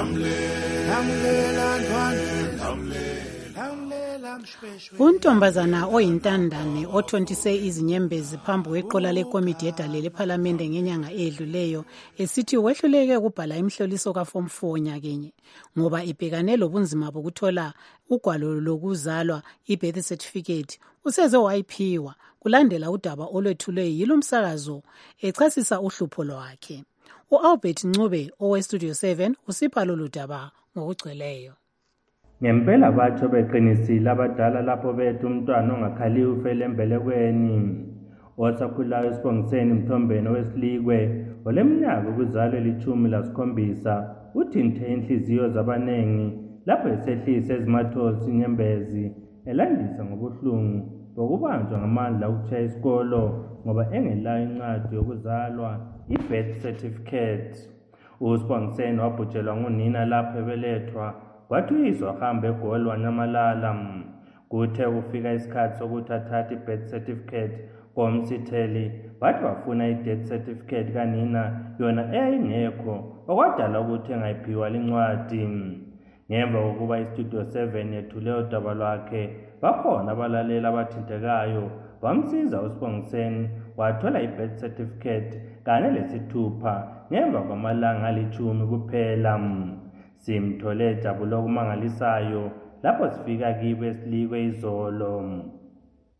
lamlela ndwandwe, lamlela msheshwe. Untombazana oyintandane othontise izinyembezi phambi kweqola lekomiti edalele ephalamende ngenyanga edluleyo esithi wehluleke ukubhala imhloliso kaform four nyakenye ngoba ibhekane lobunzima bokuthola ugwalo lokuzalwa i-birth certificate useze wayiphiwa kulandela udaba olwethulwe yilo msakazo echasisa uhlupho lwakhe. U-Albert Ncube owestudio seven usipha lolu daba ngokugcweleyo. Ngempela batsho beqinisile abadala lapho bethu umntwana ongakhaliyo ufele embelekweni. Osakhulayo Sibongiseni Mthombeni owesilikwe oleminyaka ukuzalwa elithumi lasikhombisa uthinthe inhliziyo zabanengi lapho esehlisa ezimathosi inyembezi elandisa ngobuhlungu bokubanjwa ngamandla ukutshaya isikolo ngoba engelayo incwadi yokuzalwa i-birth certificate. uSibongiseni wabhujelwa ngunina lapho ebelethwa wathi uyise wahamba eGoli wanyamalala. Kuthe kufika isikhathi sokuthi athathe i-birth certificate komsitheli bathi bafuna i-death certificate kanina yona eyayingekho okwadala ukuthi engayiphiwa lincwadi. Ngemva kokuba istudio seven yethule udaba lwakhe bakhona abalaleli abathintekayo bamsiza uSibongiseni wathola i-birth certificate kanye lesithupha ngemva kwamalanga alithumi kuphela. Simthole ejabula okumangalisayo lapho sifika kibo esilikwe izolo.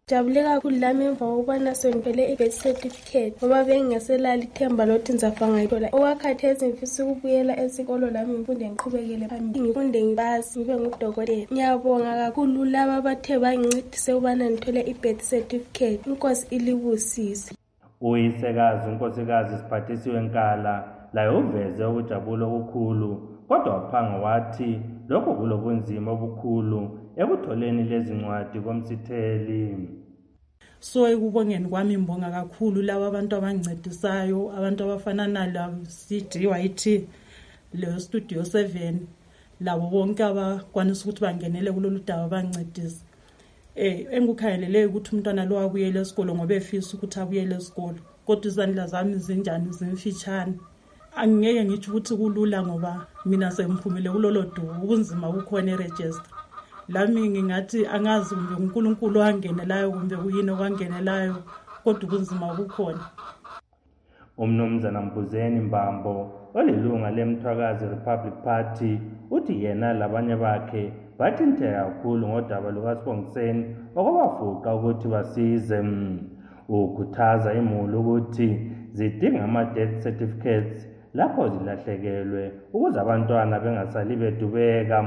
Jabule kakhulu lami emva kokubana sengivele i-birth certificate ngoba bengingaselali ithemba lokuthi ngizafa ngayithola. Okwakhathesi ngifisa ukubuyela esikolo lami ngifunde ngiqhubekele phambili, ngifunde ngibazi ngibe ngudokotela. Ngiyabonga kakhulu laba abathe bangincedise ukubana ngithole i-birth certificate. Inkosi ilibusise. Uyisekazi unkosikazi Siphathisiwe Nkala laye uveze ukujabula okukhulu, kodwa waphanga wathi lokho kulobunzima obukhulu ekutholeni lezi ncwadi komsitheli. So ekubongeni kwami ngibonga kakhulu laba abantu abangincedisayo, abantu abafana nala C D Y T, le Studio seven, labo bonke abakwanisa ukuthi bangenele kulolu daba abangincedisa. Eh engikukhangelele ukuthi umntwana lo abuyele esikolo ngoba efisa ukuthi abuyele esikolo, kodwa izandla zami zinjani zimfitshane. Angeke ngithi ukuthi kulula ngoba mina semphumile kulolo dubo, kunzima ukukhona eregister. Lami ngingathi angazi kumbe uNkulunkulu wangenelayo kumbe kuyini okwangenelayo, kodwa kunzima ukukhona. Umnumzana Mbuzeni Mbambo olilunga lemthwakazi Republic Party uthi yena labanye bakhe bathinteka kakhulu ngodaba lukaSibongiseni okwabafuqa ukuthi basize. Ukhuthaza imuli ukuthi zidinga ama-death certificates lapho zilahlekelwe ukuze abantwana bengasali bedubeka.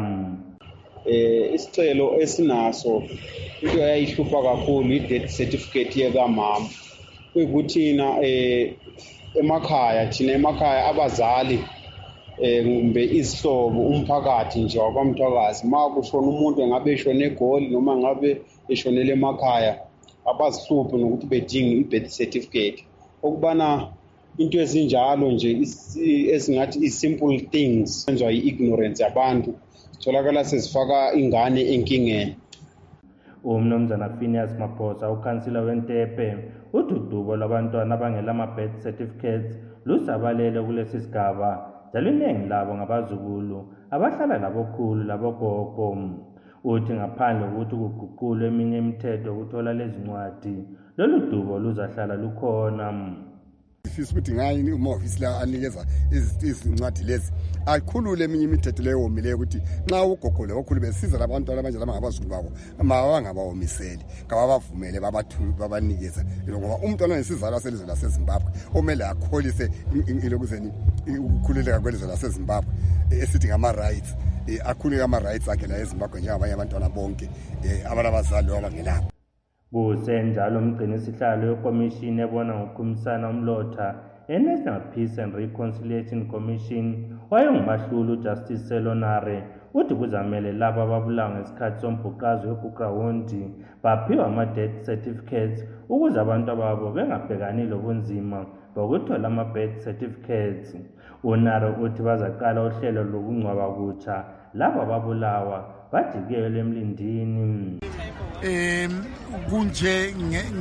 Eh isicelo esinaso into yayihlupha kakhulu i-death certificate yekamama, kuyikuthina eh emakhaya thina emakhaya abazali eh kumbe izihlobo umphakathi nje wakwamthwakazi ma kushona umuntu engabe eshone eGoli noma ngabe eshonele emakhaya abazihluphe nokuthi bedinga i-birth certificate, okubana into ezinjalo nje esingathi i-simple things enziwa i-ignorance yabantu tholakala sezifaka ingane enkingeni. Umnumzana Phineas Maphosa ukhansila weNtepe ududubo lwabantwana abangela ama-birth certificates lusabalele kulesi sigaba, njalo iningi labo ngabazukulu abahlala labokhulu labogogo. Uthi ngaphandle kokuthi kuguqulwe eminye imithetho ukuthola lezi ncwadi, lolu dubo luzahlala lukhona. Sifisa ukuthi ngayini umofisi la anikeza izincwadi lezi akhulule eminye imithetho leyo omileyo ukuthi nxa ugogo lokhulu besiza labantwana abanje laba ngabazukulu babo abangabawomiseli ngabavumele babathulu babanikeza, ngoba umntwana onesizalwa selizwe laseZimbabwe omele akholise ilokuzeni ukukhululeka kwelizwe laseZimbabwe esithi ngama-rights, akhululeke ama-rights akhe la eZimbabwe njengabanye abantwana bonke abalabazali abangelabo. Kusenjalo umgcinisihlalo wekomishini ebona ngokukhulumisana umlotha e-National Peace and Reconciliation Commission wayengumahlulu uJustice Selonare uthi kuzamele laba ababulawa ngesikhathi sombhuqazo weGukrahunde baphiwa ama-death certificates ukuze abantu babo bengabhekani lobunzima bokuthola ama-birth certificates. UNare uthi bazaqala uhlelo lokungcwaba kutsha laba ababulawa bajikele emlindini. em kunje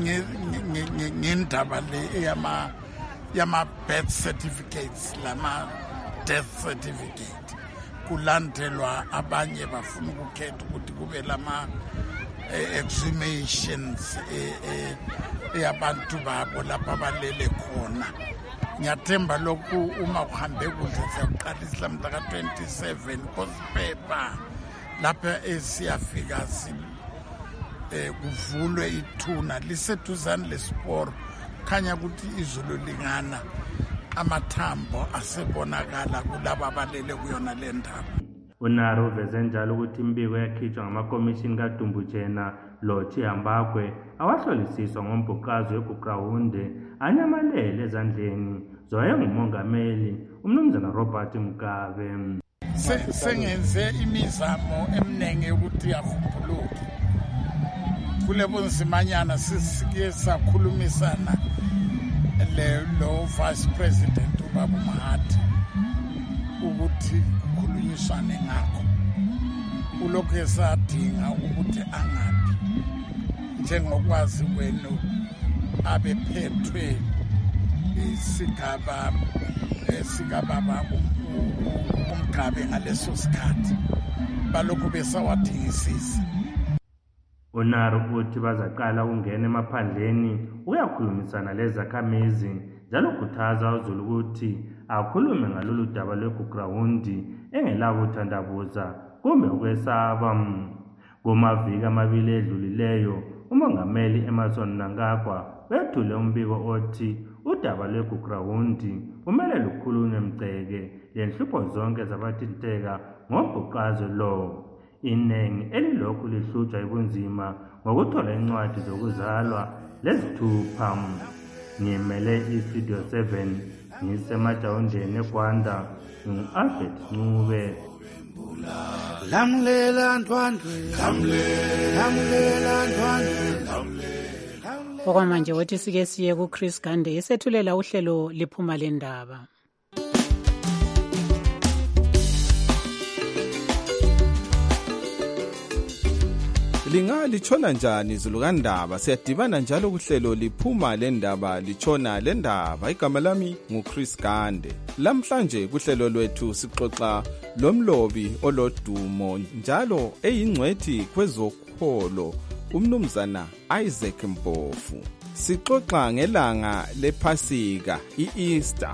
ngendaba le yama yama birth certificates lama death certificate kulandelwa abanye bafuna ukukhetha ukuthi kube lama exhumations eyabantu babo lapha balele khona. Ngiyathemba lokhu uma uhambe kuhle siyaqalisa mhla ka twenty-seven kosiphepha lapha esiyafika si eh kuvulwe ithuna liseduzane lesiporo, khanya ukuthi izulu lingana, amathambo asebonakala kulabo abalele kuyona le ndawo. UNare uveze njalo ukuthi imbiko yakhitshwa ngamakomishini kaDumbutshena loThi Hambagwe awahlolisiswa ngombhuqazo weGukrahunde anyamalele ezandleni zowayengumongameli umnumzana Robert Mugabe. Sengenze imizamo eminenge ukuthi yavumbuluke kule bunzimanyana sisike sakhulumisana le lo vice president uBaba Mahathi ukuthi kukhulunyiswane ngakho. Ulokhu esadinga ukuthi angabi njengokwazi kwenu abephethwe isigaba esigaba umgabe ngaleso sikhathi balokhu besawadingisisa. UNare uthi bazaqala ukungena emaphandleni uyakhulumisana lezakhamizi njalo ukhuthaza uZulu ukuthi akhulume ngalolu daba lweGukrahunde engelabo uthandabuza kumbe ukwesaba. Kumaviki amabili edlulileyo umongameli Emerson Mnangagwa bethule umbiko othi udaba lweGugurawundi kumele lukhulunywe mceke lenhlupho zonke zabathinteka ngobhuqazo lo. Inengi elilokhu lihlutshwa ibunzima ngokuthola incwadi zokuzalwa lezithupha. Ngimele iStudio seven ngisemajawundeni eGwanda ngu-Albert Ncube. Lamlela Ndwandwe, lamlela Ndwandwe. Okwamanje wothi sike siye kuChris Gande esethulela uhlelo liphuma lendaba. Linga lichona njani izulu kandaba siyadibana njalo kuhlelo liphuma lendaba lichona lendaba. Igama lami nguChris Gande. Lamhlanje kuhlelo lwethu sixoxa lomlobi olodumo njalo eyingcwethi kwezokholo umnumzana Isaac Mpofu. Sixoxa ngelanga lePhasika iEaster.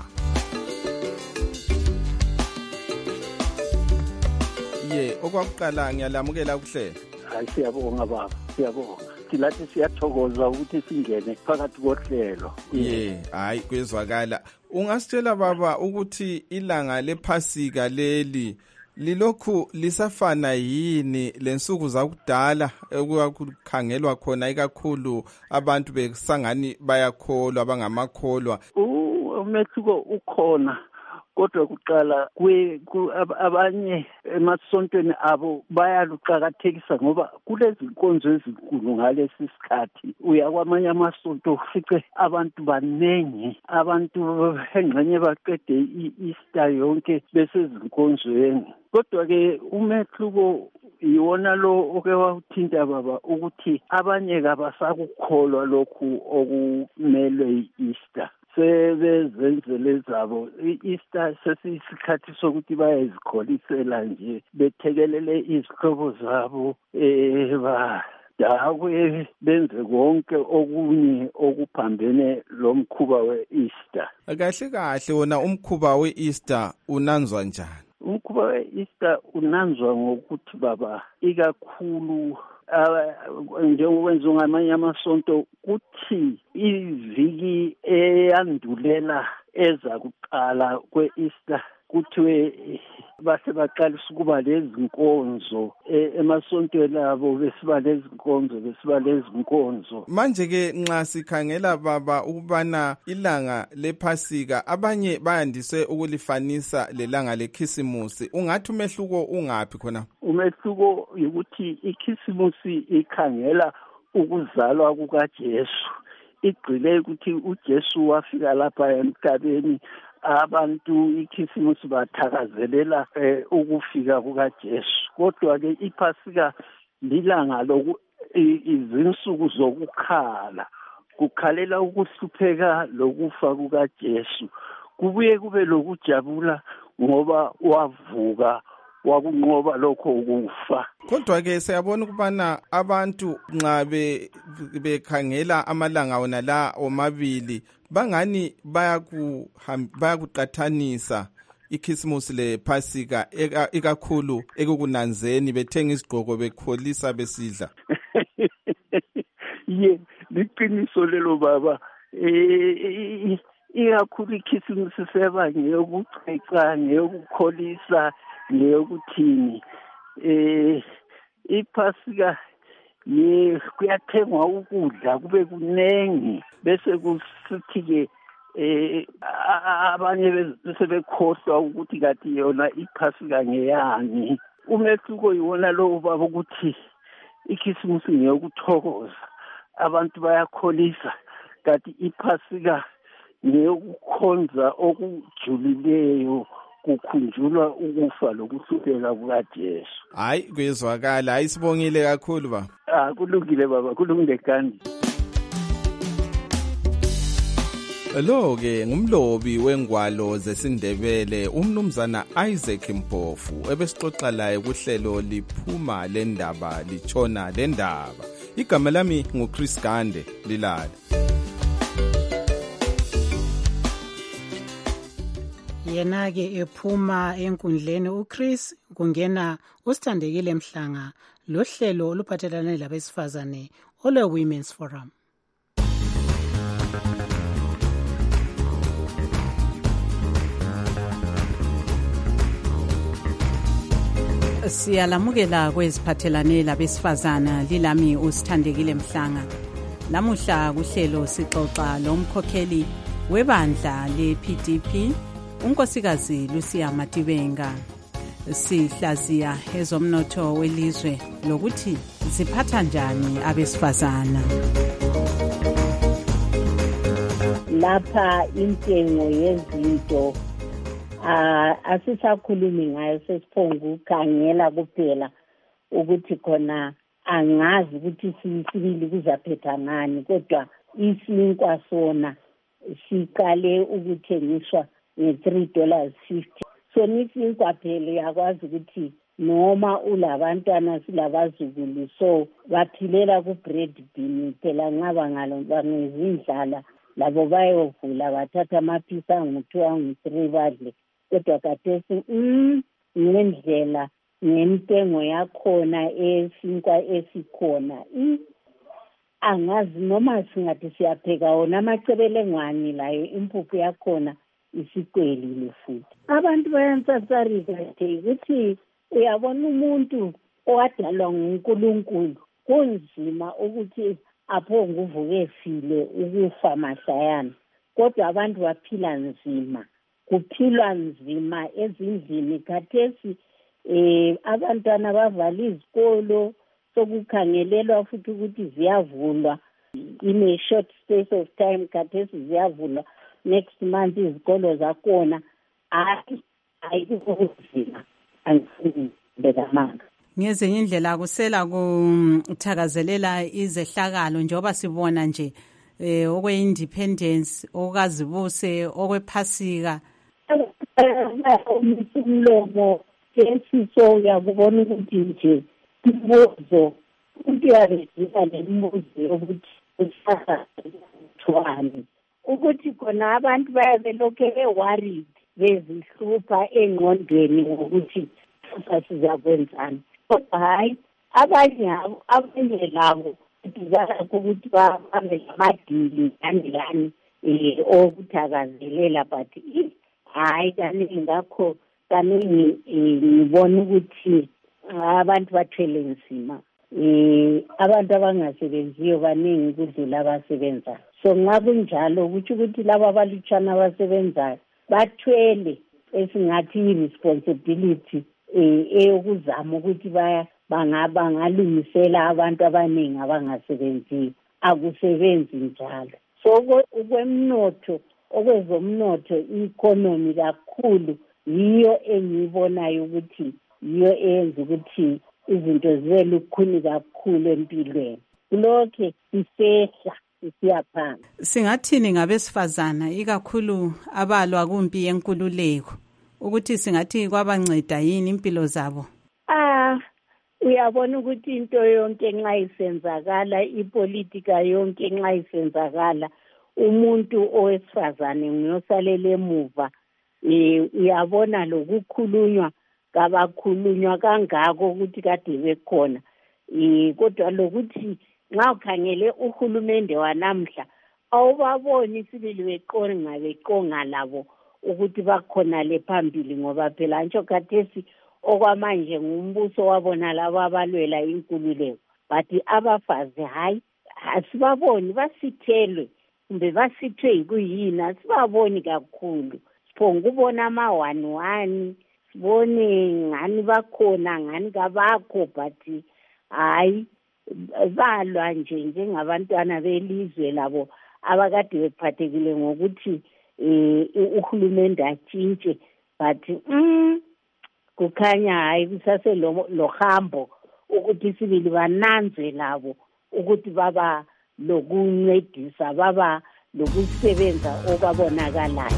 Ye okwakuqala ngiyalamukela kuhlelo. Hayi siyabonga baba, siyabonga. Silathi siyathokoza ukuthi singene phakathi kohlelo. Ye, hayi kwezwakala. Ungasitshela baba ukuthi ilanga lePhasika leli lilokhu lisafana yini lensuku zakudala ekukhangelwa khona ikakhulu abantu besangani bayakholwa abangamakholwa? Umehluko ukhona. Kodwa kuqala kwe abanye emasontweni abo bayaluqakathekisa ngoba kulezi nkonzo ezinkulu ngalesi sikhathi uyakwamanye amasonto ufice abantu banengi, abantu engxenye baqede iEaster yonke besezinkonzweni. Kodwa ke umehluko iwona lo oke wawuthinta baba ukuthi abanye kabasakukholwa lokhu okumelwe iEaster. Sebezenzele zabo iEaster sesiyisikhathi sokuthi bayazikholisela nje bethekelele izihlobo zabo eba dawe benze konke okunye okuphambene lomkhuba weEaster. Kahle kahle wona umkhuba weEaster unanzwa njani? Umkhuba weEaster unanzwa ngokuthi baba ikakhulu njengokwenza ngamanye amasonto kuthi iviki eyandulela eza kuqala kweEaster kuthiwe base baqalisa ukuba lezinkonzo emasontweni abo besiba lezinkonzo besiba lezinkonzo. Manje ke nxa sikhangela baba ukubana ilanga lePhasika abanye bayandise ukulifanisa lelanga leKhisimusi, ungathi umehluko ungaphi khona? Umehluko ukuthi iKhisimusi ikhangela ukuzalwa kukaJesu, igcile ukuthi uJesu wafika lapha emhlabeni abantu iKhisimusi bathakazelela eh, ukufika kukaJesu. Kodwa ke iPhasika lilanga loku izinsuku zokukhala, kukhalela ukuhlupheka lokufa kukaJesu. Kubuye kube lokujabula ngoba wavuka wakunqoba lokho ukufa. Kodwa ke siyabona ukubana abantu nxa bekhangela amalanga wona la omabili bangani bayakuqathanisa iKhisimusi lePhasika ikakhulu ekukunanzeni bethenga izigqoko bekholisa besidla. Ye liqiniso lelo baba. Eh ikakhulu iKhisimusi seba ngeyokuceca ngeyokukholisa ngeyokuthini. Eh iPhasika ye kuyathengwa ukudla kube kunengi bese kusithi ke eh abanye sebekhohlwa ukuthi kathi yona iPhasika ngeyani. Umehluko yiwona lo baba ukuthi iKhisimusi ngeyokuthokoza abantu bayakholisa kathi iPhasika ngeyokukhonza okujulileyo kukhunjulwa ukufa lokuhlupheka kukaJesu. Hayi kwezwakala, hayi sibongile kakhulu ba. Ah kulungile baba, kulungile kandi. Lo ke ngumlobi wengwalo zesiNdebele umnumzana Isaac Mpofu ebesixoxa laye kuhlelo liphuma lendaba lichona lendaba. Igama lami nguChris Gande lilala. Yena ke ephuma enkundleni uChris kungena usithandekile Mhlanga lohlelo oluphathelane labesifazane olwe-Women's Forum. Siyalamukela kweziphathelane labesifazana lilami uSithandekile Mhlanga. Namuhla kuhlelo sixoxa lomkhokheli webandla le-P D P unkosikazi Lucia Matibenga. Sihlaziya ezomnotho welizwe lokuthi ziphatha njani abesifazana. Lapha intengo yezinto Uh, asisakhulumi ngayo, sesiphonga ukukhangela kuphela ukuthi khona angazi ukuthi sibili kuzaphetha ngani, kodwa isinkwa sona siqale ukuthengiswa nge-three dollars fifty. So nisinkwa phela yakwazi ukuthi noma ulabantwana silabazukulu so baphilela ku-bread bin phela nqaba ngalo bangezindlala labo bayovula bathatha amaphisi angu-two angu-three badle. Kodwa kathesi mm ngendlela ngentengo yakhona esinkwa esikhona angazi noma singathi siyapheka wona amacebelengwane layo impuphu yakhona isikwelile futhi. Abantu bayansasarika nje ukuthi uyabona umuntu owadalwa nguNkulunkulu kunzima ukuthi aphonge uvuke efile ukufa mahlayana, kodwa abantu baphila nzima. Kuphilwa nzima ezindlini khathesi eh abantwana bavala izikolo sokukhangelelwa futhi ukuthi ziyavulwa in a short space of time. Khathesi ziyavulwa next month izikolo zakhona ayi ayikuzima angibekamanga. Ngezinye indlela kusela kuthakazelela izehlakalo njengoba sibona nje eh okwe-independence okazibuse okwephasika umlomo yesiso uyakubona ukuthi nje imbuzo umuntu uyabezisa lembuzo yokuthi usahani ukuthi khona abantu bayabelokhe be-worried bezihlupha engqondweni ngokuthi sizakwenzani, kodwa hayi abanye abanye labo kuzakho ukuthi babe lamadili yani lani eh okuthakazelela but hayi kaningi ngakho kaningi ngibona ukuthi abantu bathwele nzima eh abantu abangasebenziyo baningi kudlula abasebenzayo. So nxa kunjalo ukuthi ukuthi laba abalutshana abasebenzayo bathwele esingathi i-responsibility eh eyokuzama ukuthi baya bangaba ngalungisela abantu abaningi abangasebenziyo. Akusebenzi njalo. So ukwemnotho okwezomnotho i-economy kakhulu yiyo engibonayo ukuthi yiyo eyenza ukuthi izinto zibe lukhuni kakhulu empilweni. Lokho isehla isiyaphansi. Singathini ngabesifazana ikakhulu abalwa kumpi yenkululeko ukuthi singathi kwabanceda yini impilo zabo? Ah uyabona ukuthi into yonke nxa isenzakala, ipolitika yonke nxa isenzakala, umuntu owesifazane nguyosalela emuva. Eh uyabona lokukhulunywa kabakhulunywa kangako ukuthi kade bekhona. Eh kodwa lokuthi nxa ukhangele uhulumende wanamhla awubaboni sibili beqonga beqonga labo ukuthi bakhona le phambili, ngoba phela nje khathesi okwamanje ngumbuso wabona labo abalwela inkululeko, but abafazi hayi asibaboni, basithelwe kumbe basithwe yikuyini asibaboni kakhulu. Siphonga ukubona ama-one one sibone ngani bakhona ngani kabakho, but hayi balwa nje njengabantwana belizwe labo abakade bephathekile ngokuthi eh uhulumende atshintshe, but mm kukhanya hayi kusase lo hambo ukuthi sibili bananzwe labo ukuthi baba lokuncedisa, baba lokusebenza okwabonakalayo.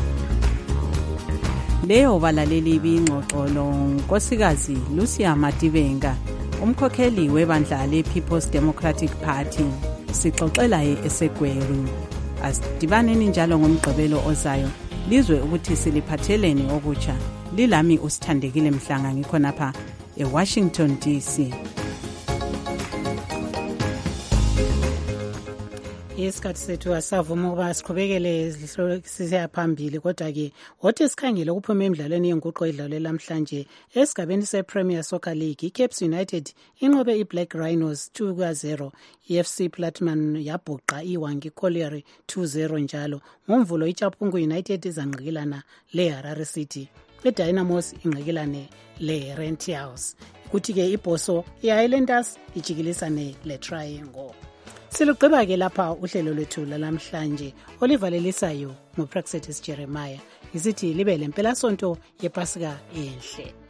Leyo balaleli bingxoxo lo nkosikazi Lucia Matibenga, umkhokheli webandla le-People's Democratic Party, sixoxela eSegweru. Asidibaneni njalo ngomgqibelo ozayo lizwe ukuthi siliphatheleni okutsha. Lilami uSithandekile Mhlanga ngikhonapha eWashington D C. isikhathi sethu asavuma ukuba siqhubekele sisiya phambili, kodwa-ke wothi sikhangele ukuphuma emidlalweni yenguqo edlalwe lamhlanje esigabeni se-Premier Soccer League. I-Caps United inqobe i-Black Rhinos two to zero, i-F C Platinum yabhuqa i-Wangi Colliery two zero njalo. Ngomvulo iChapungu United izangqikilana le-Harare City, i-Dynamos ingqikilane le-Rentiers, kuthi-ke ibhoso i-Highlanders ijikilisane le-Triangle. Silugqiba-ke lapha uhlelo lwethu lalamhlanje olivalelisayo nguPraxetis Jeremiah. Isithi libe lempelasonto yepasika enhle.